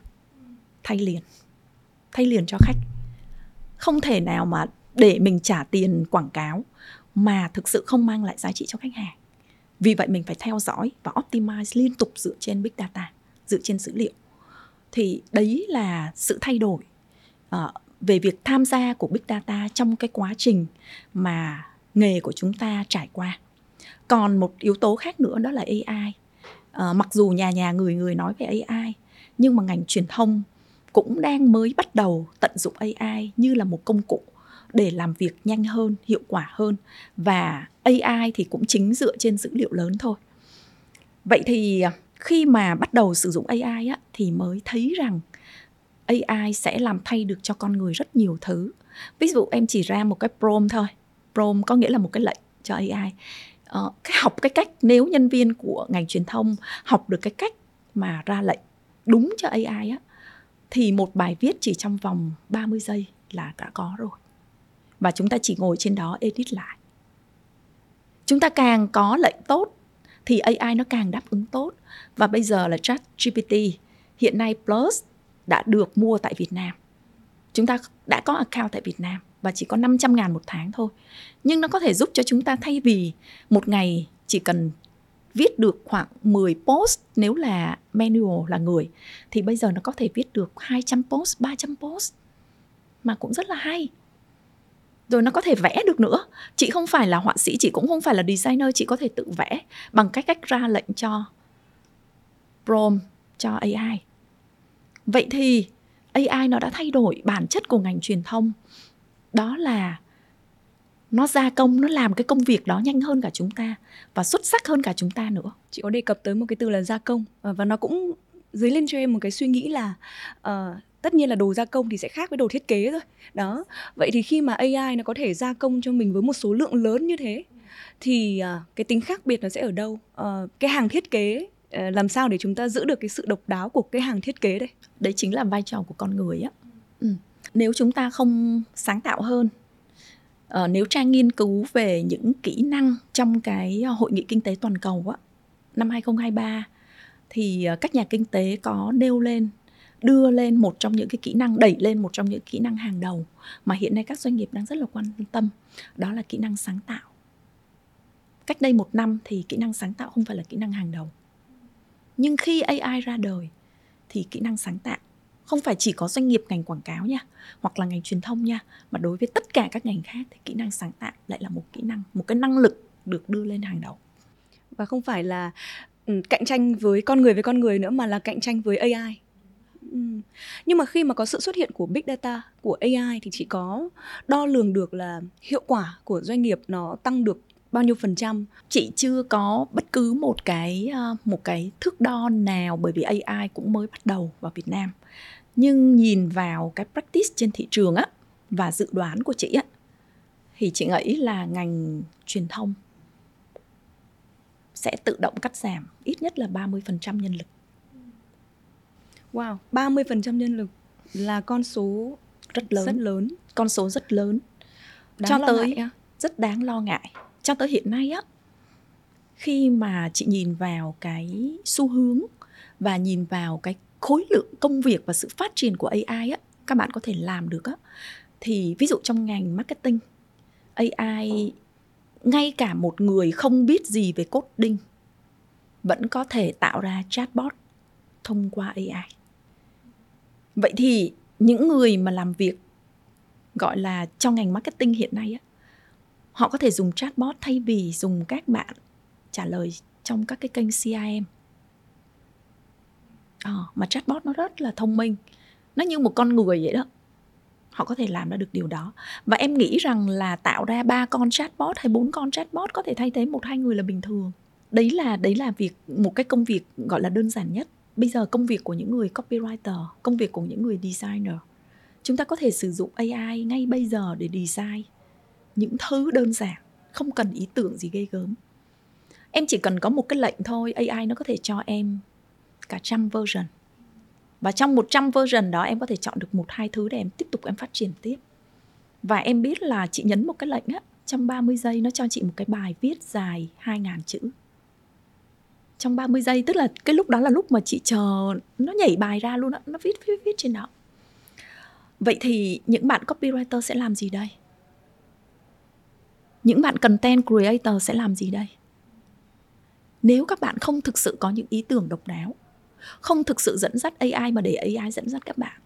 thay liền cho khách. Không thể nào mà để mình trả tiền quảng cáo mà thực sự không mang lại giá trị cho khách hàng. Vì vậy mình phải theo dõi và optimize liên tục dựa trên Big Data, dựa trên dữ liệu. Thì đấy là sự thay đổi về việc tham gia của Big Data trong cái quá trình mà nghề của chúng ta trải qua. Còn một yếu tố khác nữa đó là AI. Mặc dù nhà người nói về AI, nhưng mà ngành truyền thông cũng đang mới bắt đầu tận dụng AI như là một công cụ để làm việc nhanh hơn, hiệu quả hơn. Và AI thì cũng chính dựa trên dữ liệu lớn thôi. Vậy thì khi mà bắt đầu sử dụng AI á, thì mới thấy rằng AI sẽ làm thay được cho con người rất nhiều thứ. Ví dụ em chỉ ra một cái prompt thôi. Prompt có nghĩa là một cái lệnh cho AI. Học cái cách, nếu nhân viên của ngành truyền thông học được cái cách mà ra lệnh đúng cho AI á, thì một bài viết chỉ trong vòng 30 giây là đã có rồi. Và chúng ta chỉ ngồi trên đó edit lại. Chúng ta càng có lệnh tốt thì AI nó càng đáp ứng tốt. Và bây giờ là ChatGPT, hiện nay Plus đã được mua tại Việt Nam. Chúng ta đã có account tại Việt Nam. và chỉ có 500.000 một tháng thôi. Nhưng nó có thể giúp cho chúng ta thay vì một ngày chỉ cần viết được khoảng 10 post nếu là manual là người, thì bây giờ nó có thể viết được 200 post, 300 post mà cũng rất là hay. Rồi nó có thể vẽ được nữa. Chị không phải là họa sĩ, chị cũng không phải là designer, chị có thể tự vẽ bằng cách ra lệnh cho prompt, cho AI. Vậy thì AI nó đã thay đổi bản chất của ngành truyền thông. Đó là nó gia công, nó làm cái công việc đó nhanh hơn cả chúng ta và xuất sắc hơn cả chúng ta nữa. Chị có đề cập tới một cái từ là gia công, và nó cũng dấy lên cho em một cái suy nghĩ là tất nhiên là đồ gia công thì sẽ khác với đồ thiết kế rồi. Đó. Vậy thì khi mà AI nó có thể gia công cho mình với một số lượng lớn như thế, thì cái tính khác biệt nó sẽ ở đâu? Cái hàng thiết kế, làm sao để chúng ta giữ được cái sự độc đáo của cái hàng thiết kế đây? Đấy chính là vai trò của con người á. Nếu chúng ta không sáng tạo hơn, nếu Trang nghiên cứu về những kỹ năng trong cái hội nghị kinh tế toàn cầu á, năm 2023, thì các nhà kinh tế có đưa lên một trong những cái kỹ năng, đẩy lên một trong những kỹ năng hàng đầu mà hiện nay các doanh nghiệp đang rất là quan tâm. Đó là kỹ năng sáng tạo. Cách đây 1 năm thì kỹ năng sáng tạo không phải là kỹ năng hàng đầu. Nhưng khi AI ra đời thì kỹ năng sáng tạo không phải chỉ có doanh nghiệp ngành quảng cáo nha, hoặc là ngành truyền thông nha, mà đối với tất cả các ngành khác thì kỹ năng sáng tạo lại là một kỹ năng, một cái năng lực được đưa lên hàng đầu. Và không phải là cạnh tranh với con người nữa, mà là cạnh tranh với AI. Nhưng mà khi mà có sự xuất hiện của Big Data, của AI, thì chỉ có đo lường được là hiệu quả của doanh nghiệp nó tăng được bao nhiêu %. Chị chưa có bất cứ một cái thước đo nào, bởi vì AI cũng mới bắt đầu vào Việt Nam. Nhưng nhìn vào cái practice trên thị trường á, và dự đoán của chị á, thì chị nghĩ là ngành truyền thông sẽ tự động cắt giảm ít nhất là 30% nhân lực. Wow, 30% nhân lực là con số rất lớn. Con số rất lớn. Rất đáng lo ngại. Cho tới hiện nay á, khi mà chị nhìn vào cái xu hướng và nhìn vào cái khối lượng công việc và sự phát triển của AI á, các bạn có thể làm được á, thì ví dụ trong ngành marketing, AI, ngay cả một người không biết gì về coding vẫn có thể tạo ra chatbot thông qua AI. Vậy thì những người mà làm việc gọi là trong ngành marketing hiện nay á, họ có thể dùng chatbot thay vì dùng các bạn trả lời trong các cái kênh CRM. Mà chatbot nó rất là thông minh, nó như một con người vậy đó. Họ có thể làm ra được điều đó. Và em nghĩ rằng là tạo ra 3 con chatbot hay 4 con chatbot có thể thay thế 1-2 người là bình thường. Đấy là một cái công việc gọi là đơn giản nhất. Bây giờ công việc của những người copywriter, công việc của những người designer, chúng ta có thể sử dụng AI ngay bây giờ để design những thứ đơn giản, không cần ý tưởng gì ghê gớm. Em chỉ cần có một cái lệnh thôi, AI nó có thể cho em cả 100 version. Và trong 100 version đó em có thể chọn được 1-2 thứ để em tiếp tục em phát triển tiếp. Và em biết là chị nhấn một cái lệnh á, trong 30 giây nó cho chị một cái bài viết dài 2.000 chữ. Trong 30 giây, tức là cái lúc đó là lúc mà chị chờ nó nhảy bài ra luôn á, nó viết trên đó. Vậy thì những bạn copywriter sẽ làm gì đây? Những bạn content creator sẽ làm gì đây? Nếu các bạn không thực sự có những ý tưởng độc đáo, không thực sự dẫn dắt AI mà để AI dẫn dắt các bạn,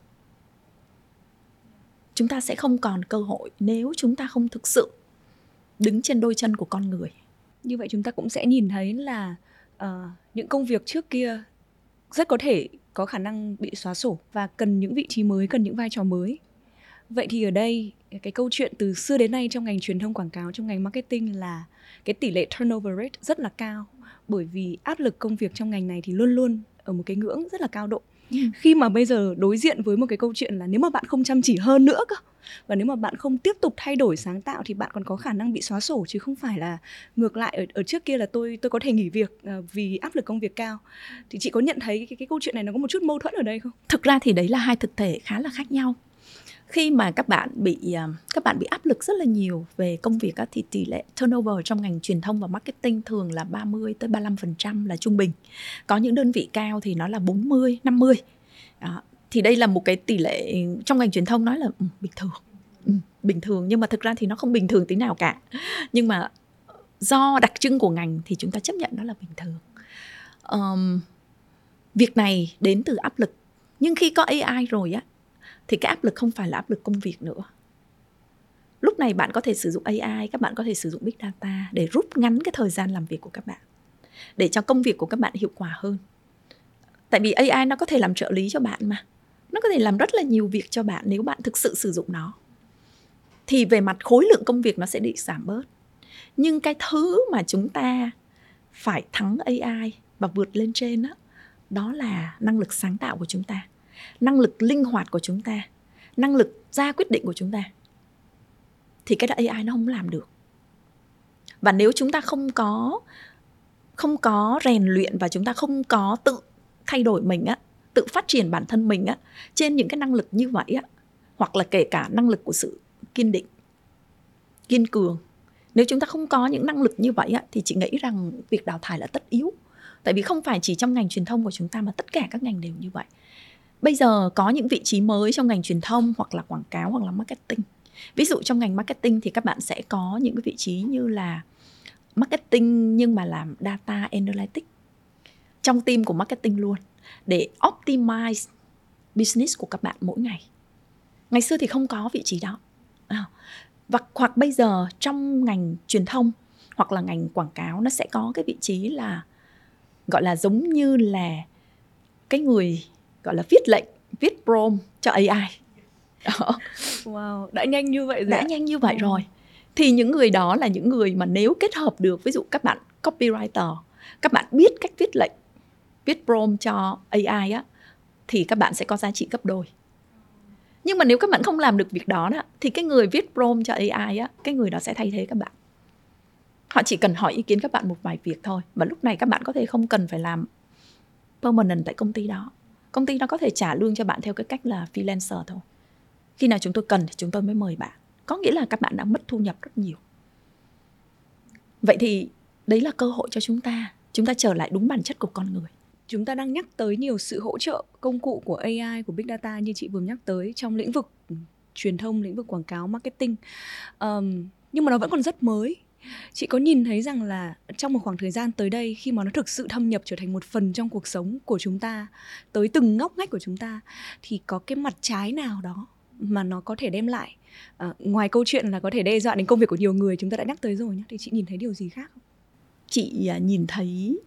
chúng ta sẽ không còn cơ hội nếu chúng ta không thực sự đứng trên đôi chân của con người. Như vậy chúng ta cũng sẽ nhìn thấy là những công việc trước kia rất có thể có khả năng bị xóa sổ và cần những vị trí mới, cần những vai trò mới. Vậy thì ở đây cái câu chuyện từ xưa đến nay trong ngành truyền thông quảng cáo, trong ngành marketing là cái tỷ lệ turnover rate rất là cao, bởi vì áp lực công việc trong ngành này thì luôn luôn ở một cái ngưỡng rất là cao độ. Khi mà bây giờ đối diện với một cái câu chuyện là nếu mà bạn không chăm chỉ hơn nữa cơ, và nếu mà bạn không tiếp tục thay đổi sáng tạo thì bạn còn có khả năng bị xóa sổ, chứ không phải là ngược lại ở trước kia là tôi có thể nghỉ việc vì áp lực công việc cao. Thì chị có nhận thấy cái câu chuyện này nó có một chút mâu thuẫn ở đây không? Thực ra thì đấy là hai thực thể khá là khác nhau. Khi mà các bạn bị áp lực rất là nhiều về công việc thì tỷ lệ turnover trong ngành truyền thông và marketing thường là 30-35% là trung bình. Có những đơn vị cao thì nó là 40-50. Thì đây là một cái tỷ lệ trong ngành truyền thông nói là bình thường. bình thường, nhưng mà thực ra thì nó không bình thường tí nào cả. Nhưng mà do đặc trưng của ngành thì chúng ta chấp nhận nó là bình thường. Việc này đến từ áp lực. Nhưng khi có AI rồi á, thì cái áp lực không phải là áp lực công việc nữa. Lúc này bạn có thể sử dụng AI, các bạn có thể sử dụng Big Data để rút ngắn cái thời gian làm việc của các bạn, để cho công việc của các bạn hiệu quả hơn. Tại vì AI nó có thể làm trợ lý cho bạn mà. Nó có thể làm rất là nhiều việc cho bạn nếu bạn thực sự sử dụng nó. Thì về mặt khối lượng công việc nó sẽ bị giảm bớt. Nhưng cái thứ mà chúng ta phải thắng AI và vượt lên trên đó, đó là năng lực sáng tạo của chúng ta, năng lực linh hoạt của chúng ta, năng lực ra quyết định của chúng ta. Thì cái đó AI nó không làm được. Và nếu chúng ta không có rèn luyện và chúng ta không có tự thay đổi mình á, tự phát triển bản thân mình á, trên những cái năng lực như vậy á, hoặc là kể cả năng lực của sự kiên định, kiên cường. Nếu chúng ta không có những năng lực như vậy á, thì chị nghĩ rằng việc đào thải là tất yếu. Tại vì không phải chỉ trong ngành truyền thông của chúng ta mà tất cả các ngành đều như vậy. Bây giờ có những vị trí mới trong ngành truyền thông hoặc là quảng cáo hoặc là marketing. Ví dụ trong ngành marketing thì các bạn sẽ có những cái vị trí như là marketing nhưng mà làm data analytics trong team của marketing luôn, để optimize business của các bạn mỗi ngày. Ngày xưa thì không có vị trí đó. Hoặc bây giờ trong ngành truyền thông hoặc là ngành quảng cáo, nó sẽ có cái vị trí là gọi là giống như là cái người gọi là viết lệnh, viết prompt cho AI. Wow, đã nhanh như vậy rồi. Đã nhanh như vậy rồi. Thì những người đó là những người mà nếu kết hợp được, ví dụ các bạn copywriter, các bạn biết cách viết lệnh, viết prompt cho AI á, thì các bạn sẽ có giá trị gấp đôi. Nhưng mà nếu các bạn không làm được việc đó, thì cái người viết prompt cho AI á, cái người đó sẽ thay thế các bạn. Họ chỉ cần hỏi ý kiến các bạn một vài việc thôi. Và lúc này các bạn có thể không cần phải làm permanent tại công ty đó. Công ty đó có thể trả lương cho bạn theo cái cách là freelancer thôi. Khi nào chúng tôi cần thì chúng tôi mới mời bạn. Có nghĩa là các bạn đã mất thu nhập rất nhiều. Vậy thì đấy là cơ hội cho chúng ta. Chúng ta trở lại đúng bản chất của con người. Chúng ta đang nhắc tới nhiều sự hỗ trợ công cụ của AI, của Big Data như chị vừa nhắc tới trong lĩnh vực truyền thông, lĩnh vực quảng cáo, marketing. Nhưng mà nó vẫn còn rất mới. Chị có nhìn thấy rằng là trong một khoảng thời gian tới đây, khi mà nó thực sự thâm nhập trở thành một phần trong cuộc sống của chúng ta, tới từng ngóc ngách của chúng ta, thì có cái mặt trái nào đó mà nó có thể đem lại? Ngoài câu chuyện là có thể đe dọa đến công việc của nhiều người, chúng ta đã nhắc tới rồi nhé, thì chị nhìn thấy điều gì khác không? Chị nhìn thấy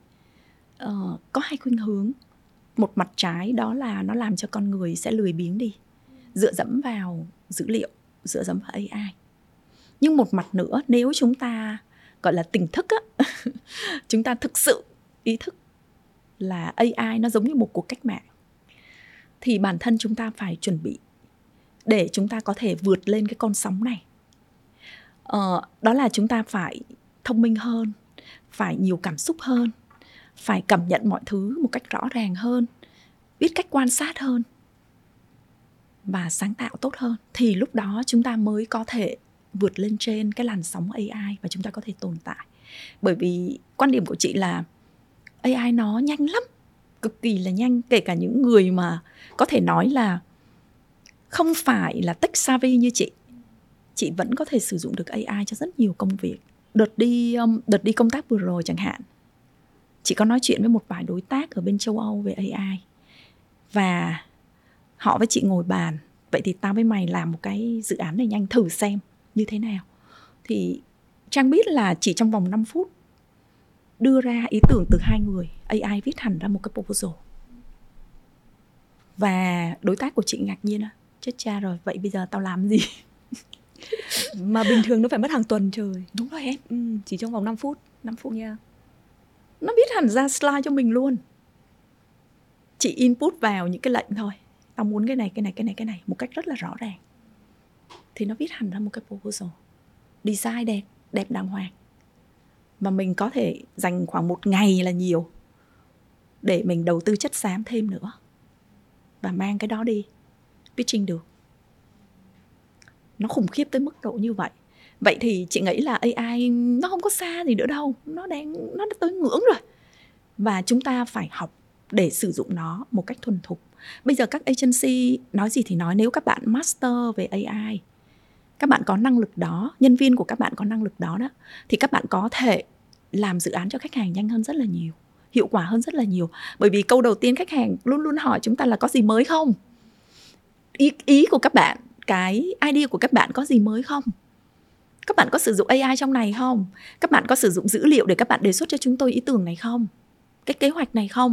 có hai khuynh hướng. Một mặt trái đó là nó làm cho con người sẽ lười biếng đi, dựa dẫm vào dữ liệu, dựa dẫm vào AI. Nhưng một mặt nữa, nếu chúng ta gọi là tỉnh thức á, chúng ta thực sự ý thức là AI nó giống như một cuộc cách mạng, thì bản thân chúng ta phải chuẩn bị để chúng ta có thể vượt lên cái con sóng này. Đó là chúng ta phải thông minh hơn, phải nhiều cảm xúc hơn, phải cảm nhận mọi thứ một cách rõ ràng hơn, biết cách quan sát hơn và sáng tạo tốt hơn. Thì lúc đó chúng ta mới có thể vượt lên trên cái làn sóng AI và chúng ta có thể tồn tại. Bởi vì quan điểm của chị là AI nó nhanh lắm, cực kỳ là nhanh. Kể cả những người mà có thể nói là không phải là tech savvy như chị vẫn có thể sử dụng được AI cho rất nhiều công việc. Đợt đi công tác vừa rồi chẳng hạn, chị có nói chuyện với một vài đối tác ở bên châu Âu về AI. Và họ với chị ngồi bàn, vậy thì tao với mày làm một cái dự án này nhanh thử xem như thế nào. Thì Trang biết là chỉ trong vòng 5 phút đưa ra ý tưởng từ hai người, AI viết hẳn ra một cái proposal. Và đối tác của chị ngạc nhiên, chết cha rồi, vậy bây giờ tao làm gì? Mà bình thường nó phải mất hàng tuần trời. Đúng rồi em. Chỉ trong vòng 5 phút. 5 phút. Yeah. Nó viết hẳn ra slide cho mình luôn. Chị input vào những cái lệnh thôi, tao muốn cái này một cách rất là rõ ràng, thì nó viết hẳn ra một cái proposal design đẹp đàng hoàng. Và mình có thể dành khoảng 1 ngày là nhiều để mình đầu tư chất xám thêm nữa và mang cái đó đi pitching được. Nó khủng khiếp tới mức độ như vậy. Vậy thì chị nghĩ là AI nó không có xa gì nữa đâu, nó đã tới ngưỡng rồi. Và chúng ta phải học để sử dụng nó một cách thuần thục. Bây giờ các agency nói gì thì nói, nếu các bạn master về AI, các bạn có năng lực đó, nhân viên của các bạn có năng lực đó đó, thì các bạn có thể làm dự án cho khách hàng nhanh hơn rất là nhiều, hiệu quả hơn rất là nhiều. Bởi vì câu đầu tiên khách hàng luôn luôn hỏi chúng ta là có gì mới không? Ý của các bạn, cái idea của các bạn có gì mới không? Các bạn có sử dụng AI trong này không? Các bạn có sử dụng dữ liệu để các bạn đề xuất cho chúng tôi ý tưởng này không? Cái kế hoạch này không?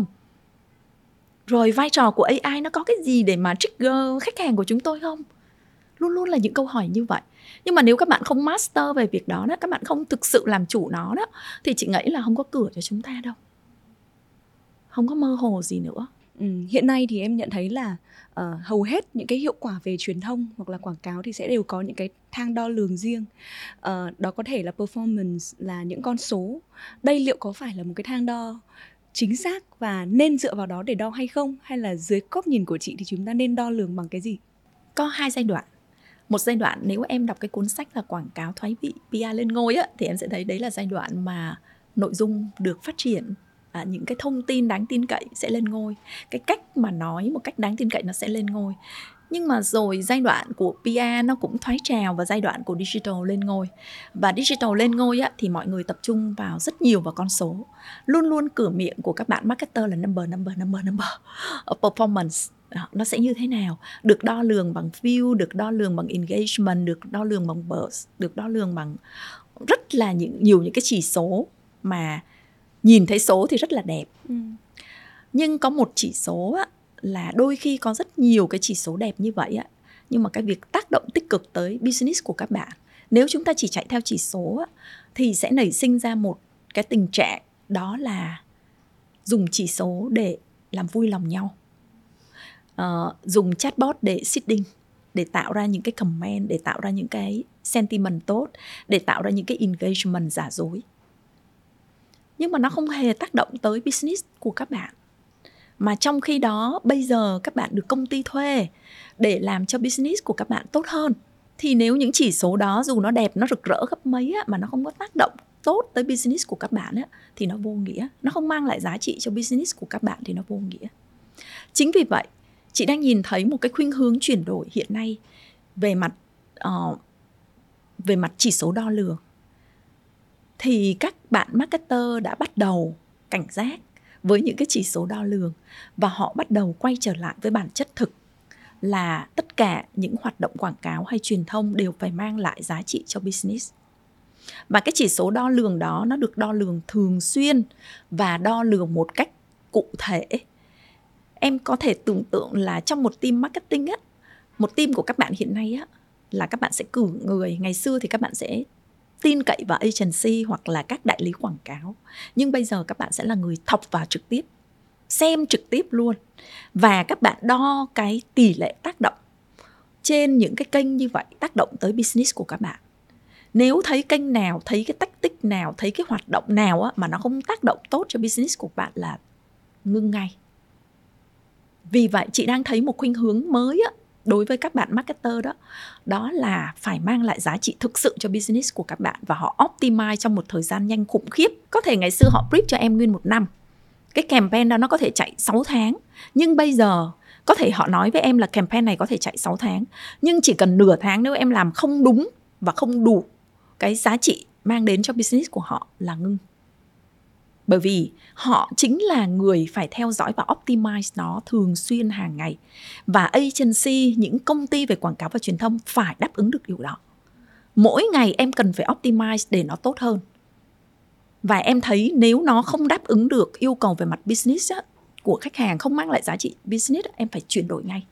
Rồi vai trò của AI nó có cái gì để mà trigger khách hàng của chúng tôi không? Luôn luôn là những câu hỏi như vậy. Nhưng mà nếu các bạn không master về việc đó, các bạn không thực sự làm chủ nó đó, thì chị nghĩ là không có cửa cho chúng ta đâu. Không có mơ hồ gì nữa. Hiện nay thì em nhận thấy là hầu hết những cái hiệu quả về truyền thông hoặc là quảng cáo thì sẽ đều có những cái thang đo lường riêng. Đó có thể là performance, là những con số. Đây liệu có phải là một cái thang đo chính xác và nên dựa vào đó để đo hay không? Hay là dưới góc nhìn của chị thì chúng ta nên đo lường bằng cái gì? Có 2 giai đoạn. Một giai đoạn, nếu em đọc cái cuốn sách là Quảng cáo thoái vị PR lên ngôi á, thì em sẽ thấy đấy là giai đoạn mà nội dung được phát triển, những cái thông tin đáng tin cậy sẽ lên ngôi, cái cách mà nói một cách đáng tin cậy nó sẽ lên ngôi. Nhưng mà rồi giai đoạn của PR nó cũng thoái trào và giai đoạn của digital lên ngôi. Và digital lên ngôi á, thì mọi người tập trung vào rất nhiều vào con số. Luôn luôn cửa miệng của các bạn marketer là number. Performance nó sẽ như thế nào? Được đo lường bằng view, được đo lường bằng engagement, được đo lường bằng burst, được đo lường bằng rất là nhiều những cái chỉ số mà nhìn thấy số thì rất là đẹp. Nhưng có một chỉ số á, là đôi khi có rất nhiều cái chỉ số đẹp như vậy á, nhưng mà cái việc tác động tích cực tới business của các bạn, nếu chúng ta chỉ chạy theo chỉ số á, thì sẽ nảy sinh ra một cái tình trạng, đó là dùng chỉ số để làm vui lòng nhau, dùng chatbot để seeding, để tạo ra những cái comment, để tạo ra những cái sentiment tốt, để tạo ra những cái engagement giả dối. Nhưng mà nó không hề tác động tới business của các bạn. Mà trong khi đó bây giờ các bạn được công ty thuê để làm cho business của các bạn tốt hơn, thì nếu những chỉ số đó dù nó đẹp, nó rực rỡ gấp mấy á, mà nó không có tác động tốt tới business của các bạn á, thì nó vô nghĩa. Nó không mang lại giá trị cho business của các bạn thì nó vô nghĩa. Chính vì vậy, chị đang nhìn thấy một cái khuynh hướng chuyển đổi hiện nay về mặt chỉ số đo lường. Thì các bạn marketer đã bắt đầu cảnh giác với những cái chỉ số đo lường, và họ bắt đầu quay trở lại với bản chất thực là tất cả những hoạt động quảng cáo hay truyền thông đều phải mang lại giá trị cho business. Và cái chỉ số đo lường đó nó được đo lường thường xuyên và đo lường một cách cụ thể. Em có thể tưởng tượng là trong một team marketing á, một team của các bạn hiện nay á, là các bạn sẽ cử người. Ngày xưa thì các bạn sẽ tin cậy vào agency hoặc là các đại lý quảng cáo, nhưng bây giờ các bạn sẽ là người thọc vào trực tiếp, xem trực tiếp luôn, và các bạn đo cái tỷ lệ tác động trên những cái kênh như vậy, tác động tới business của các bạn. Nếu thấy kênh nào, thấy cái tactic nào, thấy cái hoạt động nào á, mà nó không tác động tốt cho business của bạn là ngưng ngay. Vì vậy chị đang thấy một khuynh hướng mới á, đối với các bạn marketer đó là phải mang lại giá trị thực sự cho business của các bạn, và họ optimize trong một thời gian nhanh khủng khiếp. Có thể ngày xưa họ brief cho em nguyên 1 năm, cái campaign đó nó có thể chạy 6 tháng, nhưng bây giờ có thể họ nói với em là campaign này có thể chạy 6 tháng, nhưng chỉ cần nửa tháng nếu em làm không đúng và không đủ cái giá trị mang đến cho business của họ là ngưng. Bởi vì họ chính là người phải theo dõi và optimize nó thường xuyên hàng ngày. Và agency, những công ty về quảng cáo và truyền thông phải đáp ứng được điều đó. Mỗi ngày em cần phải optimize để nó tốt hơn. Và em thấy nếu nó không đáp ứng được yêu cầu về mặt business á, của khách hàng, không mang lại giá trị business, em phải chuyển đổi ngay.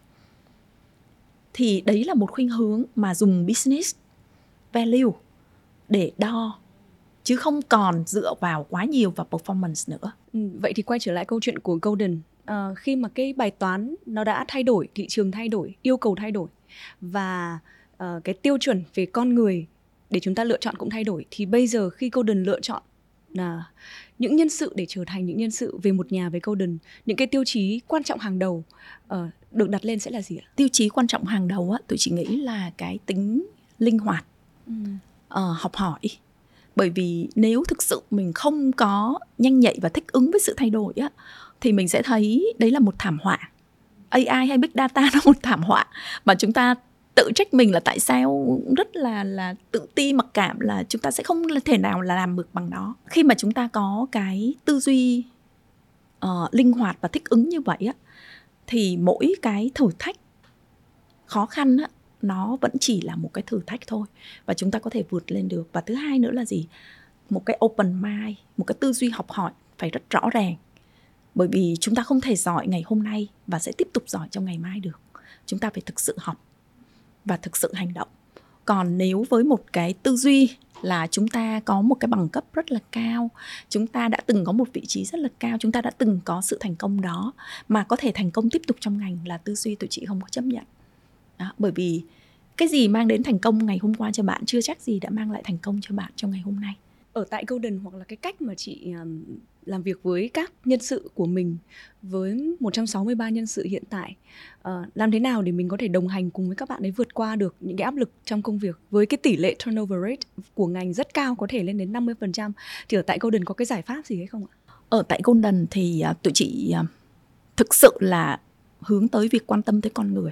Thì đấy là một khuynh hướng mà dùng business value để đo, chứ không còn dựa vào quá nhiều vào performance nữa. Vậy thì quay trở lại câu chuyện của Golden. Khi mà cái bài toán nó đã thay đổi, thị trường thay đổi, yêu cầu thay đổi, và cái tiêu chuẩn về con người để chúng ta lựa chọn cũng thay đổi, thì bây giờ khi Golden lựa chọn những nhân sự để trở thành những nhân sự về một nhà với Golden, những cái tiêu chí quan trọng hàng đầu được đặt lên sẽ là gì ạ? Tiêu chí quan trọng hàng đầu á, tụi chị nghĩ là cái tính linh hoạt, học hỏi. Bởi vì nếu thực sự mình không có nhanh nhạy và thích ứng với sự thay đổi á, thì mình sẽ thấy đấy là một thảm họa. AI hay Big Data nó một thảm họa mà chúng ta tự trách mình là tại sao rất là tự ti mặc cảm là chúng ta sẽ không thể nào là làm được bằng nó. Khi mà chúng ta có cái tư duy linh hoạt và thích ứng như vậy á, thì mỗi cái thử thách khó khăn á, nó vẫn chỉ là một cái thử thách thôi, và chúng ta có thể vượt lên được. Và thứ hai nữa là gì? Một cái open mind, một cái tư duy học hỏi phải rất rõ ràng. Bởi vì chúng ta không thể giỏi ngày hôm nay và sẽ tiếp tục giỏi trong ngày mai được. Chúng ta phải thực sự học và thực sự hành động. Còn nếu với một cái tư duy là chúng ta có một cái bằng cấp rất là cao, chúng ta đã từng có một vị trí rất là cao, chúng ta đã từng có sự thành công đó, mà có thể thành công tiếp tục trong ngành, là tư duy tụi chị không có chấp nhận đó. Bởi vì cái gì mang đến thành công ngày hôm qua cho bạn chưa chắc gì đã mang lại thành công cho bạn trong ngày hôm nay. Ở tại Golden, hoặc là cái cách mà chị làm việc với các nhân sự của mình, với 163 nhân sự hiện tại, làm thế nào để mình có thể đồng hành cùng với các bạn ấy vượt qua được những cái áp lực trong công việc với cái tỷ lệ turnover rate của ngành rất cao, có thể lên đến 50%, thì ở tại Golden có cái giải pháp gì hay không ạ? Ở tại Golden thì tụi chị thực sự là hướng tới việc quan tâm tới con người,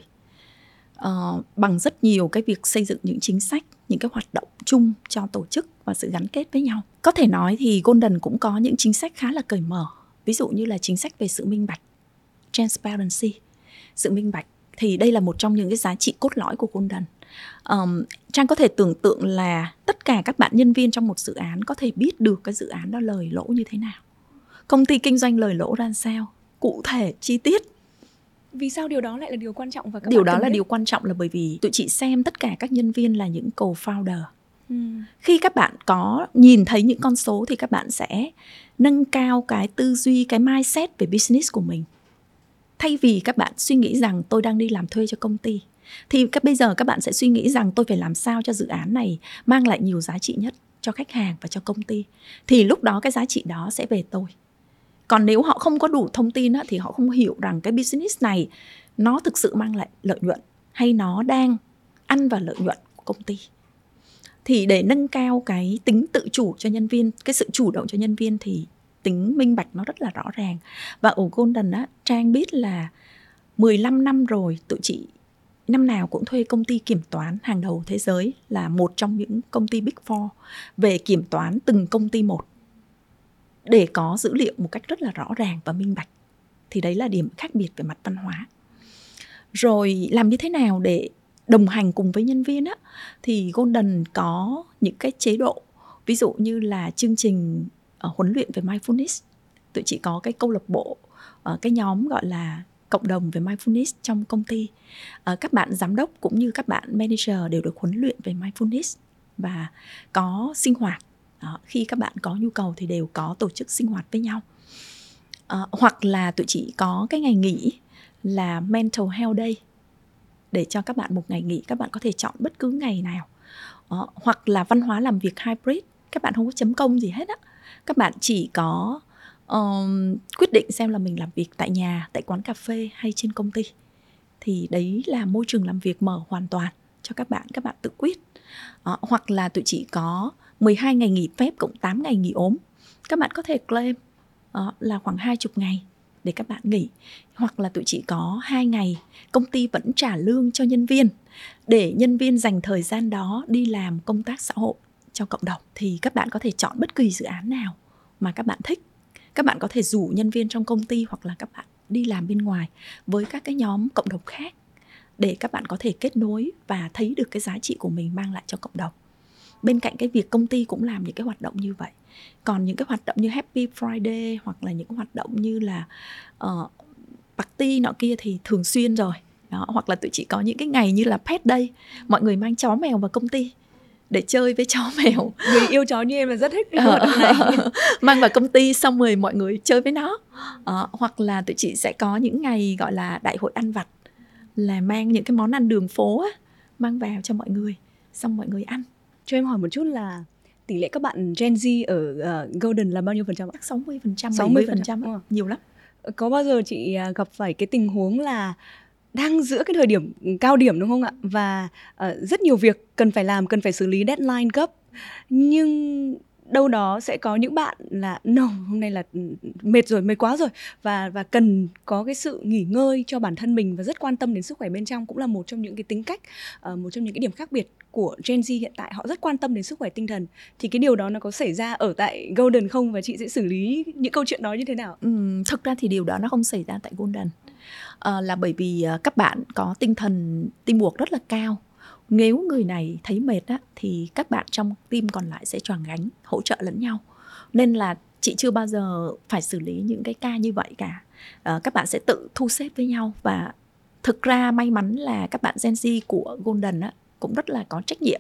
bằng rất nhiều cái việc xây dựng những chính sách, những cái hoạt động chung cho tổ chức và sự gắn kết với nhau. Có thể nói thì Golden cũng có những chính sách khá là cởi mở. Ví dụ như là chính sách về sự minh bạch, transparency, sự minh bạch. Thì đây là một trong những cái giá trị cốt lõi của Golden. Trang có thể tưởng tượng là tất cả các bạn nhân viên trong một dự án có thể biết được cái dự án đó lời lỗ như thế nào, công ty kinh doanh lời lỗ ra sao, cụ thể, chi tiết. Vì sao điều đó lại là điều quan trọng? Và điều đó là điều quan trọng là bởi vì tụi chị xem tất cả các nhân viên là những co-founder. Khi các bạn có nhìn thấy những con số thì các bạn sẽ nâng cao cái tư duy, cái mindset về business của mình. Thay vì các bạn suy nghĩ rằng tôi đang đi làm thuê cho công ty, thì bây giờ các bạn sẽ suy nghĩ rằng tôi phải làm sao cho dự án này mang lại nhiều giá trị nhất cho khách hàng và cho công ty. Thì lúc đó cái giá trị đó sẽ về tôi. Còn nếu họ không có đủ thông tin thì họ không hiểu rằng cái business này nó thực sự mang lại lợi nhuận hay nó đang ăn vào lợi nhuận của công ty. Thì để nâng cao cái tính tự chủ cho nhân viên, cái sự chủ động cho nhân viên, thì tính minh bạch nó rất là rõ ràng. Và ở Golden Trang biết là 15 năm rồi, tụi chị năm nào cũng thuê công ty kiểm toán hàng đầu thế giới, là một trong những công ty Big Four, về kiểm toán từng công ty một, để có dữ liệu một cách rất là rõ ràng và minh bạch. Thì đấy là điểm khác biệt về mặt văn hóa. Rồi làm như thế nào để đồng hành cùng với nhân viên thì Golden có những cái chế độ, ví dụ như là chương trình huấn luyện về mindfulness. Tụi chị có cái câu lạc bộ, cái nhóm gọi là cộng đồng về mindfulness trong công ty. Các bạn giám đốc cũng như các bạn manager đều được huấn luyện về mindfulness và có sinh hoạt. Khi các bạn có nhu cầu thì đều có tổ chức sinh hoạt với nhau. Hoặc là tụi chị có cái ngày nghỉ là Mental Health Day, để cho các bạn một ngày nghỉ, các bạn có thể chọn bất cứ ngày nào. Hoặc là văn hóa làm việc hybrid, các bạn không có chấm công gì hết các bạn chỉ có quyết định xem là mình làm việc tại nhà, tại quán cà phê hay trên công ty. Thì đấy là môi trường làm việc mở hoàn toàn cho các bạn tự quyết. Hoặc là tụi chị có 12 ngày nghỉ phép cộng 8 ngày nghỉ ốm. Các bạn có thể claim là khoảng 20 ngày để các bạn nghỉ. Hoặc là tụi chị có 2 ngày công ty vẫn trả lương cho nhân viên, để nhân viên dành thời gian đó đi làm công tác xã hội cho cộng đồng. Thì các bạn có thể chọn bất kỳ dự án nào mà các bạn thích. Các bạn có thể rủ nhân viên trong công ty, hoặc là các bạn đi làm bên ngoài với các cái nhóm cộng đồng khác, để các bạn có thể kết nối và thấy được cái giá trị của mình mang lại cho cộng đồng. Bên cạnh cái việc công ty cũng làm những cái hoạt động như vậy. Còn những cái hoạt động như Happy Friday, hoặc là những hoạt động như là party nọ kia thì thường xuyên rồi đó. Hoặc là tụi chị có những cái ngày như là Pet Day, mọi người mang chó mèo vào công ty để chơi với chó mèo. Người yêu chó như em là rất thích cái hoạt động này. Mang vào công ty xong rồi mọi người chơi với nó. Hoặc là tụi chị sẽ có những ngày gọi là đại hội ăn vặt, là mang những cái món ăn đường phố mang vào cho mọi người, xong mọi người ăn. Cho em hỏi một chút là tỷ lệ các bạn Gen Z ở Golden là bao nhiêu phần trăm ạ? 60%, 70%, nhiều lắm. Có bao giờ chị gặp phải cái tình huống là đang giữa cái thời điểm cao điểm, đúng không ạ? Và rất nhiều việc cần phải làm, cần phải xử lý, deadline gấp, nhưng đâu đó sẽ có những bạn là no, hôm nay là mệt rồi, mệt quá rồi, và cần có cái sự nghỉ ngơi cho bản thân mình và rất quan tâm đến sức khỏe bên trong, cũng là một trong những cái tính cách, một trong những cái điểm khác biệt của Gen Z hiện tại, họ rất quan tâm đến sức khỏe tinh thần. Thì cái điều đó nó có xảy ra ở tại Golden không, và chị sẽ xử lý những câu chuyện đó như thế nào? Thực ra thì điều đó nó không xảy ra tại Golden, là bởi vì các bạn có tinh thần teamwork rất là cao. Nếu người này thấy mệt á, thì các bạn trong team còn lại sẽ choàng gánh, hỗ trợ lẫn nhau. Nên là chị chưa bao giờ phải xử lý những cái ca như vậy cả. Các bạn sẽ tự thu xếp với nhau. Và thực ra may mắn là các bạn Gen Z của Golden á, cũng rất là có trách nhiệm.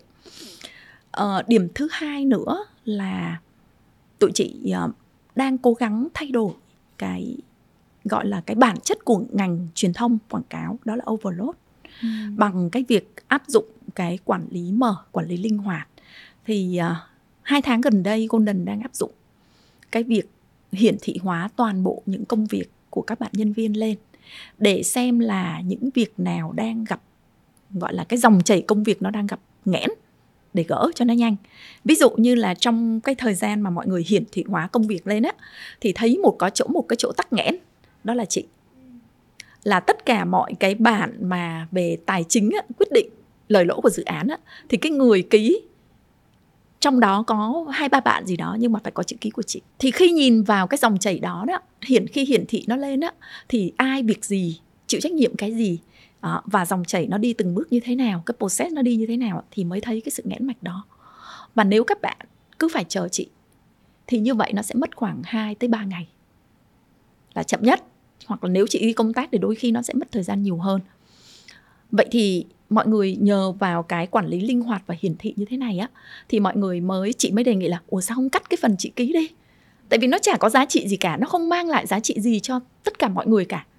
Điểm thứ hai nữa là tụi chị đang cố gắng thay đổi cái gọi là cái bản chất của ngành truyền thông quảng cáo, đó là overload, bằng cái việc áp dụng cái quản lý mở, quản lý linh hoạt. Thì 2 tháng gần đây Golden đang áp dụng cái việc hiển thị hóa toàn bộ những công việc của các bạn nhân viên lên, để xem là những việc nào đang gặp, gọi là cái dòng chảy công việc nó đang gặp nghẽn, để gỡ cho nó nhanh. Ví dụ như là trong cái thời gian mà mọi người hiển thị hóa công việc lên á, thì thấy một cái chỗ tắc nghẽn, đó là chị. Là tất cả mọi cái bản mà về tài chính á, quyết định lời lỗ của dự án á, thì cái người ký trong đó có 2-3 bạn gì đó, nhưng mà phải có chữ ký của chị. Thì khi nhìn vào cái dòng chảy đó, khi hiển thị nó lên á, thì ai việc gì, chịu trách nhiệm cái gì, và dòng chảy nó đi từng bước như thế nào, cái process nó đi như thế nào, thì mới thấy cái sự nghẽn mạch đó. Và nếu các bạn cứ phải chờ chị, thì như vậy nó sẽ mất khoảng 2-3 ngày là chậm nhất. Hoặc là nếu chị đi công tác thì đôi khi nó sẽ mất thời gian nhiều hơn. Vậy thì mọi người nhờ vào cái quản lý linh hoạt và hiển thị như thế này á, thì chị mới đề nghị là ủa sao không cắt cái phần chị ký đi. Tại vì nó chả có giá trị gì cả, nó không mang lại giá trị gì cho tất cả mọi người cả.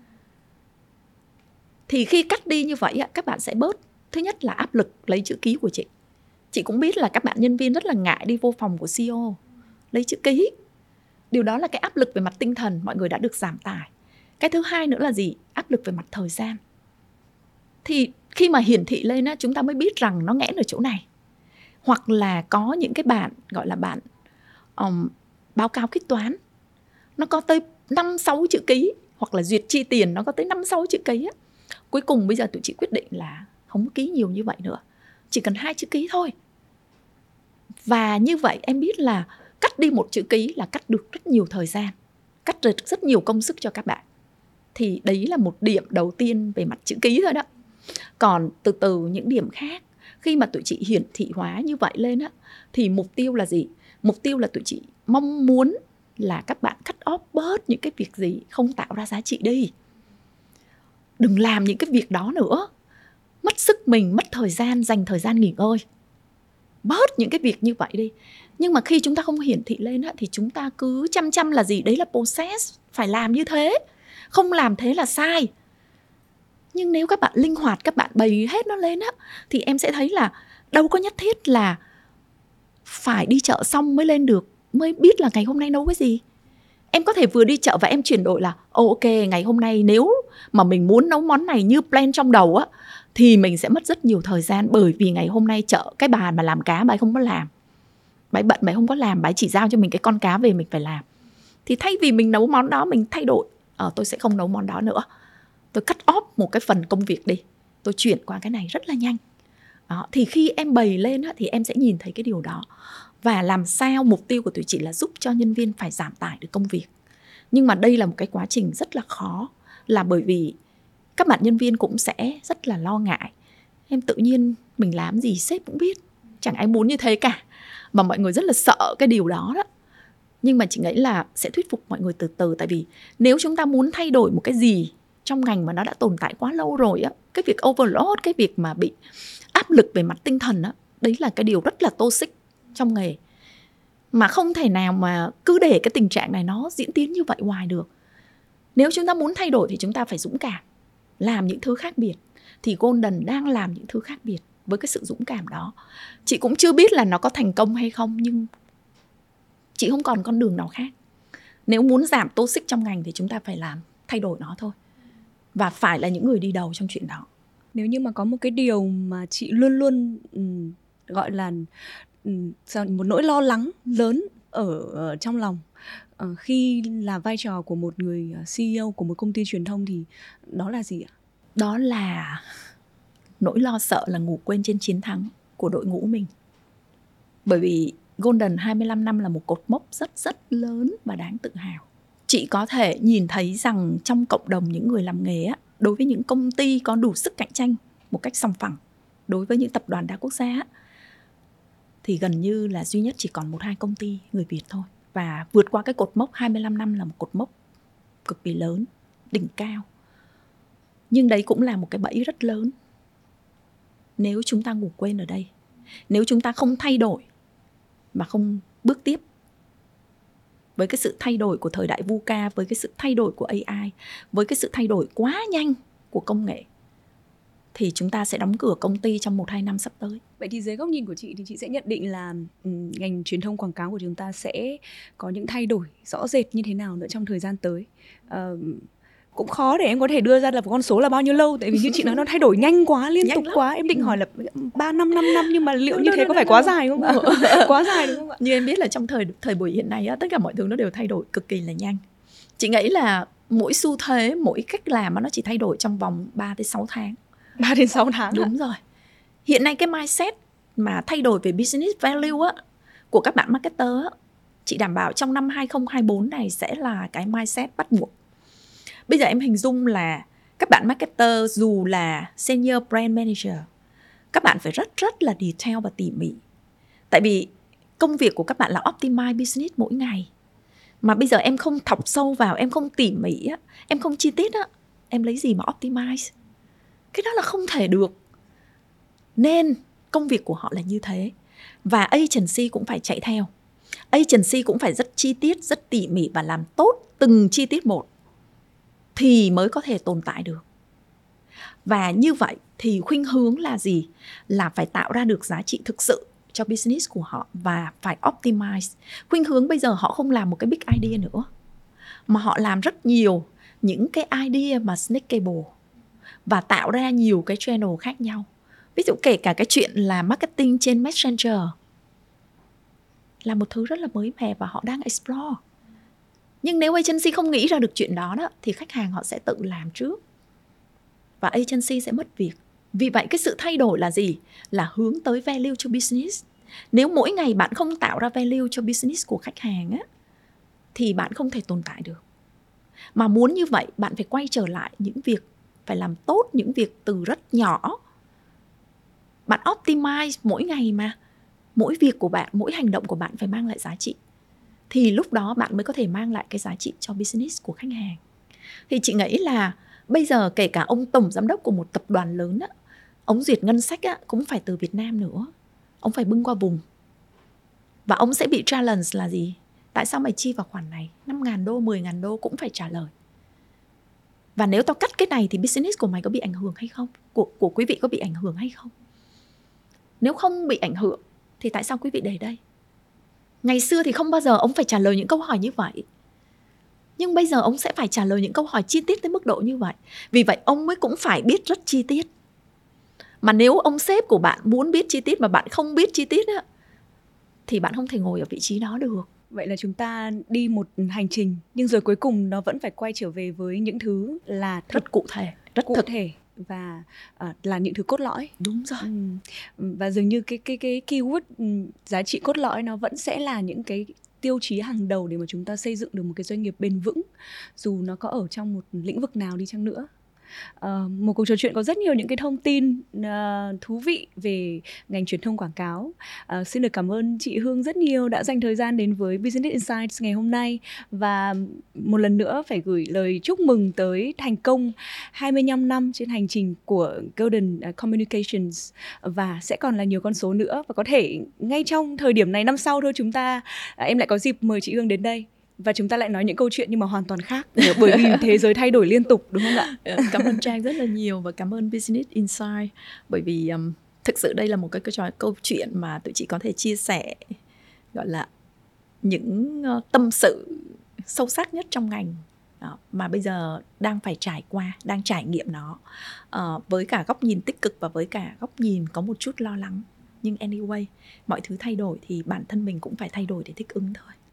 Thì khi cắt đi như vậy á, các bạn sẽ bớt, thứ nhất là áp lực lấy chữ ký của chị. Chị cũng biết là các bạn nhân viên rất là ngại đi vô phòng của CEO lấy chữ ký. Điều đó là cái áp lực về mặt tinh thần, mọi người đã được giảm tải. Cái thứ hai nữa là gì? Áp lực về mặt thời gian. Thì khi mà hiển thị lên á, chúng ta mới biết rằng nó nghẽn ở chỗ này. Hoặc là có những cái bản gọi là bản báo cáo quyết toán, nó có tới 5-6 chữ ký, hoặc là duyệt chi tiền nó có tới 5-6 chữ ký á. Cuối cùng bây giờ tụi chị quyết định là không ký nhiều như vậy nữa, chỉ cần 2 chữ ký thôi. Và như vậy em biết là cắt đi một chữ ký là cắt được rất nhiều thời gian, cắt được rất nhiều công sức cho các bạn. Thì đấy là một điểm đầu tiên về mặt chữ ký thôi đó. Còn từ từ những điểm khác, khi mà tụi chị hiển thị hóa như vậy lên á, thì mục tiêu là gì? Mục tiêu là tụi chị mong muốn là các bạn cut off bớt những cái việc gì không tạo ra giá trị đi. Đừng làm những cái việc đó nữa. Mất sức mình, mất thời gian, dành thời gian nghỉ ngơi. Bớt những cái việc như vậy đi. Nhưng mà khi chúng ta không hiển thị lên á, thì chúng ta cứ chăm là gì? Đấy là process, phải làm như thế. Không làm thế là sai. Nhưng nếu các bạn linh hoạt, các bạn bày hết nó lên á, thì em sẽ thấy là đâu có nhất thiết là phải đi chợ xong mới lên được, mới biết là ngày hôm nay nấu cái gì. Em có thể vừa đi chợ và em chuyển đổi là ok, ngày hôm nay nếu mà mình muốn nấu món này như plan trong đầu á, thì mình sẽ mất rất nhiều thời gian. Bởi vì ngày hôm nay chợ, cái bà mà làm cá bà không có làm, bà bận, bà không có làm, bà chỉ giao cho mình cái con cá về mình phải làm. Thì thay vì mình nấu món đó, mình thay đổi, tôi sẽ không nấu món đó nữa, tôi cắt off một cái phần công việc đi, tôi chuyển qua cái này rất là nhanh. Đó, thì khi em bày lên á, thì em sẽ nhìn thấy cái điều đó. Và làm sao mục tiêu của tụi chị là giúp cho nhân viên phải giảm tải được công việc. Nhưng mà đây là một cái quá trình rất là khó, là bởi vì các bạn nhân viên cũng sẽ rất là lo ngại. Em tự nhiên mình làm gì sếp cũng biết, chẳng ai muốn như thế cả. Mà mọi người rất là sợ cái điều đó đó. Nhưng mà chị nghĩ là sẽ thuyết phục mọi người từ từ. Tại vì nếu chúng ta muốn thay đổi một cái gì trong ngành mà nó đã tồn tại quá lâu rồi á, cái việc overload, cái việc mà bị áp lực về mặt tinh thần á, đấy là cái điều rất là toxic trong nghề. Mà không thể nào mà cứ để cái tình trạng này nó diễn tiến như vậy hoài được. Nếu chúng ta muốn thay đổi thì chúng ta phải dũng cảm, làm những thứ khác biệt. Thì Golden đang làm những thứ khác biệt với cái sự dũng cảm đó. Chị cũng chưa biết là nó có thành công hay không, nhưng chị không còn con đường nào khác. Nếu muốn giảm toxic trong ngành thì chúng ta phải thay đổi nó thôi. Và phải là những người đi đầu trong chuyện đó. Nếu như mà có một cái điều mà chị luôn luôn gọi là một nỗi lo lắng lớn ở trong lòng khi là vai trò của một người CEO của một công ty truyền thông thì đó là gì ạ? Đó là nỗi lo sợ là ngủ quên trên chiến thắng của đội ngũ mình. Bởi vì Golden 25 năm là một cột mốc rất rất lớn và đáng tự hào. Chị có thể nhìn thấy rằng trong cộng đồng những người làm nghề á, đối với những công ty có đủ sức cạnh tranh một cách sòng phẳng, đối với những tập đoàn đa quốc gia á, thì gần như là duy nhất chỉ còn 1-2 công ty người Việt thôi. Và vượt qua cái cột mốc 25 năm là một cột mốc cực kỳ lớn, đỉnh cao. Nhưng đấy cũng là một cái bẫy rất lớn. Nếu chúng ta ngủ quên ở đây, nếu chúng ta không thay đổi mà không bước tiếp với cái sự thay đổi của thời đại VUCA, với cái sự thay đổi của AI, với cái sự thay đổi quá nhanh của công nghệ, thì chúng ta sẽ đóng cửa công ty trong 1-2 năm sắp tới. Vậy thì dưới góc nhìn của chị thì chị sẽ nhận định là ngành truyền thông quảng cáo của chúng ta sẽ có những thay đổi rõ rệt như thế nào nữa trong thời gian tới? Cũng khó để em có thể đưa ra là con số là bao nhiêu lâu, tại vì như chị nói nó thay đổi nhanh quá, liên tục quá. Em định hỏi là 3 năm, 5 năm, nhưng mà liệu như thế có phải quá dài không ạ? Quá dài đúng không ạ? Như em biết là trong thời buổi hiện nay á, tất cả mọi thứ nó đều thay đổi cực kỳ là nhanh. Chị nghĩ là mỗi xu thế, mỗi cách làm nó chỉ thay đổi trong vòng 3-6 tháng. 3-6 tháng. Đúng rồi. Hiện nay cái mindset mà thay đổi về business value á, của các bạn marketer á, chị đảm bảo trong năm 2024 này sẽ là cái mindset bắt buộc. Bây giờ em hình dung là các bạn marketer dù là senior brand manager, các bạn phải rất rất là detail và tỉ mỉ. Tại vì công việc của các bạn là optimize business mỗi ngày. Mà bây giờ em không thọc sâu vào, em không tỉ mỉ, em không chi tiết, em lấy gì mà optimize? Cái đó là không thể được. Nên công việc của họ là như thế. Và agency cũng phải chạy theo. Agency cũng phải rất chi tiết, rất tỉ mỉ và làm tốt từng chi tiết một thì mới có thể tồn tại được. Và như vậy thì khuynh hướng là gì? Là phải tạo ra được giá trị thực sự cho business của họ và phải optimize. Khuynh hướng bây giờ họ không làm một cái big idea nữa, mà họ làm rất nhiều những cái idea mà snackable và tạo ra nhiều cái channel khác nhau. Ví dụ kể cả cái chuyện là marketing trên Messenger là một thứ rất là mới mẻ và họ đang explore. Nhưng nếu agency không nghĩ ra được chuyện đó, thì khách hàng họ sẽ tự làm trước và agency sẽ mất việc. Vì vậy cái sự thay đổi là gì? Là hướng tới value cho business. Nếu mỗi ngày bạn không tạo ra value cho business của khách hàng thì bạn không thể tồn tại được. Mà muốn như vậy bạn phải quay trở lại những việc, phải làm tốt những việc từ rất nhỏ. Bạn optimize mỗi ngày mà. Mỗi việc của bạn, mỗi hành động của bạn phải mang lại giá trị. Thì lúc đó bạn mới có thể mang lại cái giá trị cho business của khách hàng. Thì chị nghĩ là bây giờ kể cả ông tổng giám đốc của một tập đoàn lớn ông duyệt ngân sách cũng phải từ Việt Nam nữa. Ông phải bưng qua vùng. Và ông sẽ bị challenge là gì? Tại sao mày chi vào khoản này 5.000 đô, 10.000 đô cũng phải trả lời. Và nếu tao cắt cái này thì business của mày có bị ảnh hưởng hay không? Của quý vị có bị ảnh hưởng hay không? Nếu không bị ảnh hưởng thì tại sao quý vị để đây? Ngày xưa thì không bao giờ ông phải trả lời những câu hỏi như vậy. Nhưng bây giờ ông sẽ phải trả lời những câu hỏi chi tiết tới mức độ như vậy. Vì vậy ông mới cũng phải biết rất chi tiết. Mà nếu ông sếp của bạn muốn biết chi tiết mà bạn không biết chi tiết thì bạn không thể ngồi ở vị trí đó được. Vậy là chúng ta đi một hành trình nhưng rồi cuối cùng nó vẫn phải quay trở về với những thứ là rất cụ thể, rất cụ thực thể và là những thứ cốt lõi. Đúng rồi. Và dường như cái keyword giá trị cốt lõi nó vẫn sẽ là những cái tiêu chí hàng đầu để mà chúng ta xây dựng được một cái doanh nghiệp bền vững, dù nó có ở trong một lĩnh vực nào đi chăng nữa. Một cuộc trò chuyện có rất nhiều những cái thông tin thú vị về ngành truyền thông quảng cáo. Xin được cảm ơn chị Hương rất nhiều đã dành thời gian đến với Business Insights ngày hôm nay. Và một lần nữa phải gửi lời chúc mừng tới thành công 25 năm trên hành trình của Golden Communications. Và sẽ còn là nhiều con số nữa. Và có thể ngay trong thời điểm này năm sau thôi em lại có dịp mời chị Hương đến đây. Và chúng ta lại nói những câu chuyện nhưng mà hoàn toàn khác. Bởi vì thế giới thay đổi liên tục, đúng không ạ? Cảm ơn Trang rất là nhiều và cảm ơn Business Insight. Bởi vì thực sự đây là một cái câu chuyện mà tụi chị có thể chia sẻ, gọi là những tâm sự sâu sắc nhất trong ngành mà bây giờ đang phải trải qua, đang trải nghiệm nó, với cả góc nhìn tích cực và với cả góc nhìn có một chút lo lắng. Nhưng anyway, mọi thứ thay đổi thì bản thân mình cũng phải thay đổi để thích ứng thôi.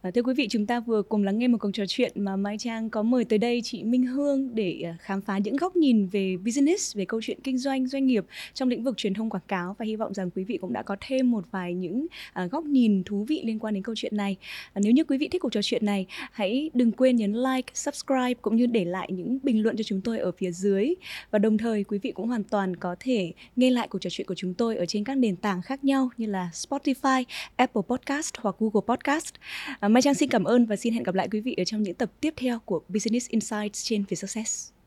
Thưa quý vị, chúng ta vừa cùng lắng nghe một cuộc trò chuyện mà Mai Trang có mời tới đây chị Minh Hương để khám phá những góc nhìn về business, về câu chuyện kinh doanh, doanh nghiệp trong lĩnh vực truyền thông quảng cáo, và hy vọng rằng quý vị cũng đã có thêm một vài những góc nhìn thú vị liên quan đến câu chuyện này. Nếu như quý vị thích cuộc trò chuyện này, hãy đừng quên nhấn like, subscribe cũng như để lại những bình luận cho chúng tôi ở phía dưới. Và đồng thời quý vị cũng hoàn toàn có thể nghe lại cuộc trò chuyện của chúng tôi ở trên các nền tảng khác nhau như là Spotify, Apple Podcast hoặc Google Podcast. Mai Trang xin cảm ơn và xin hẹn gặp lại quý vị ở trong những tập tiếp theo của Business Insights trên Vietsuccess.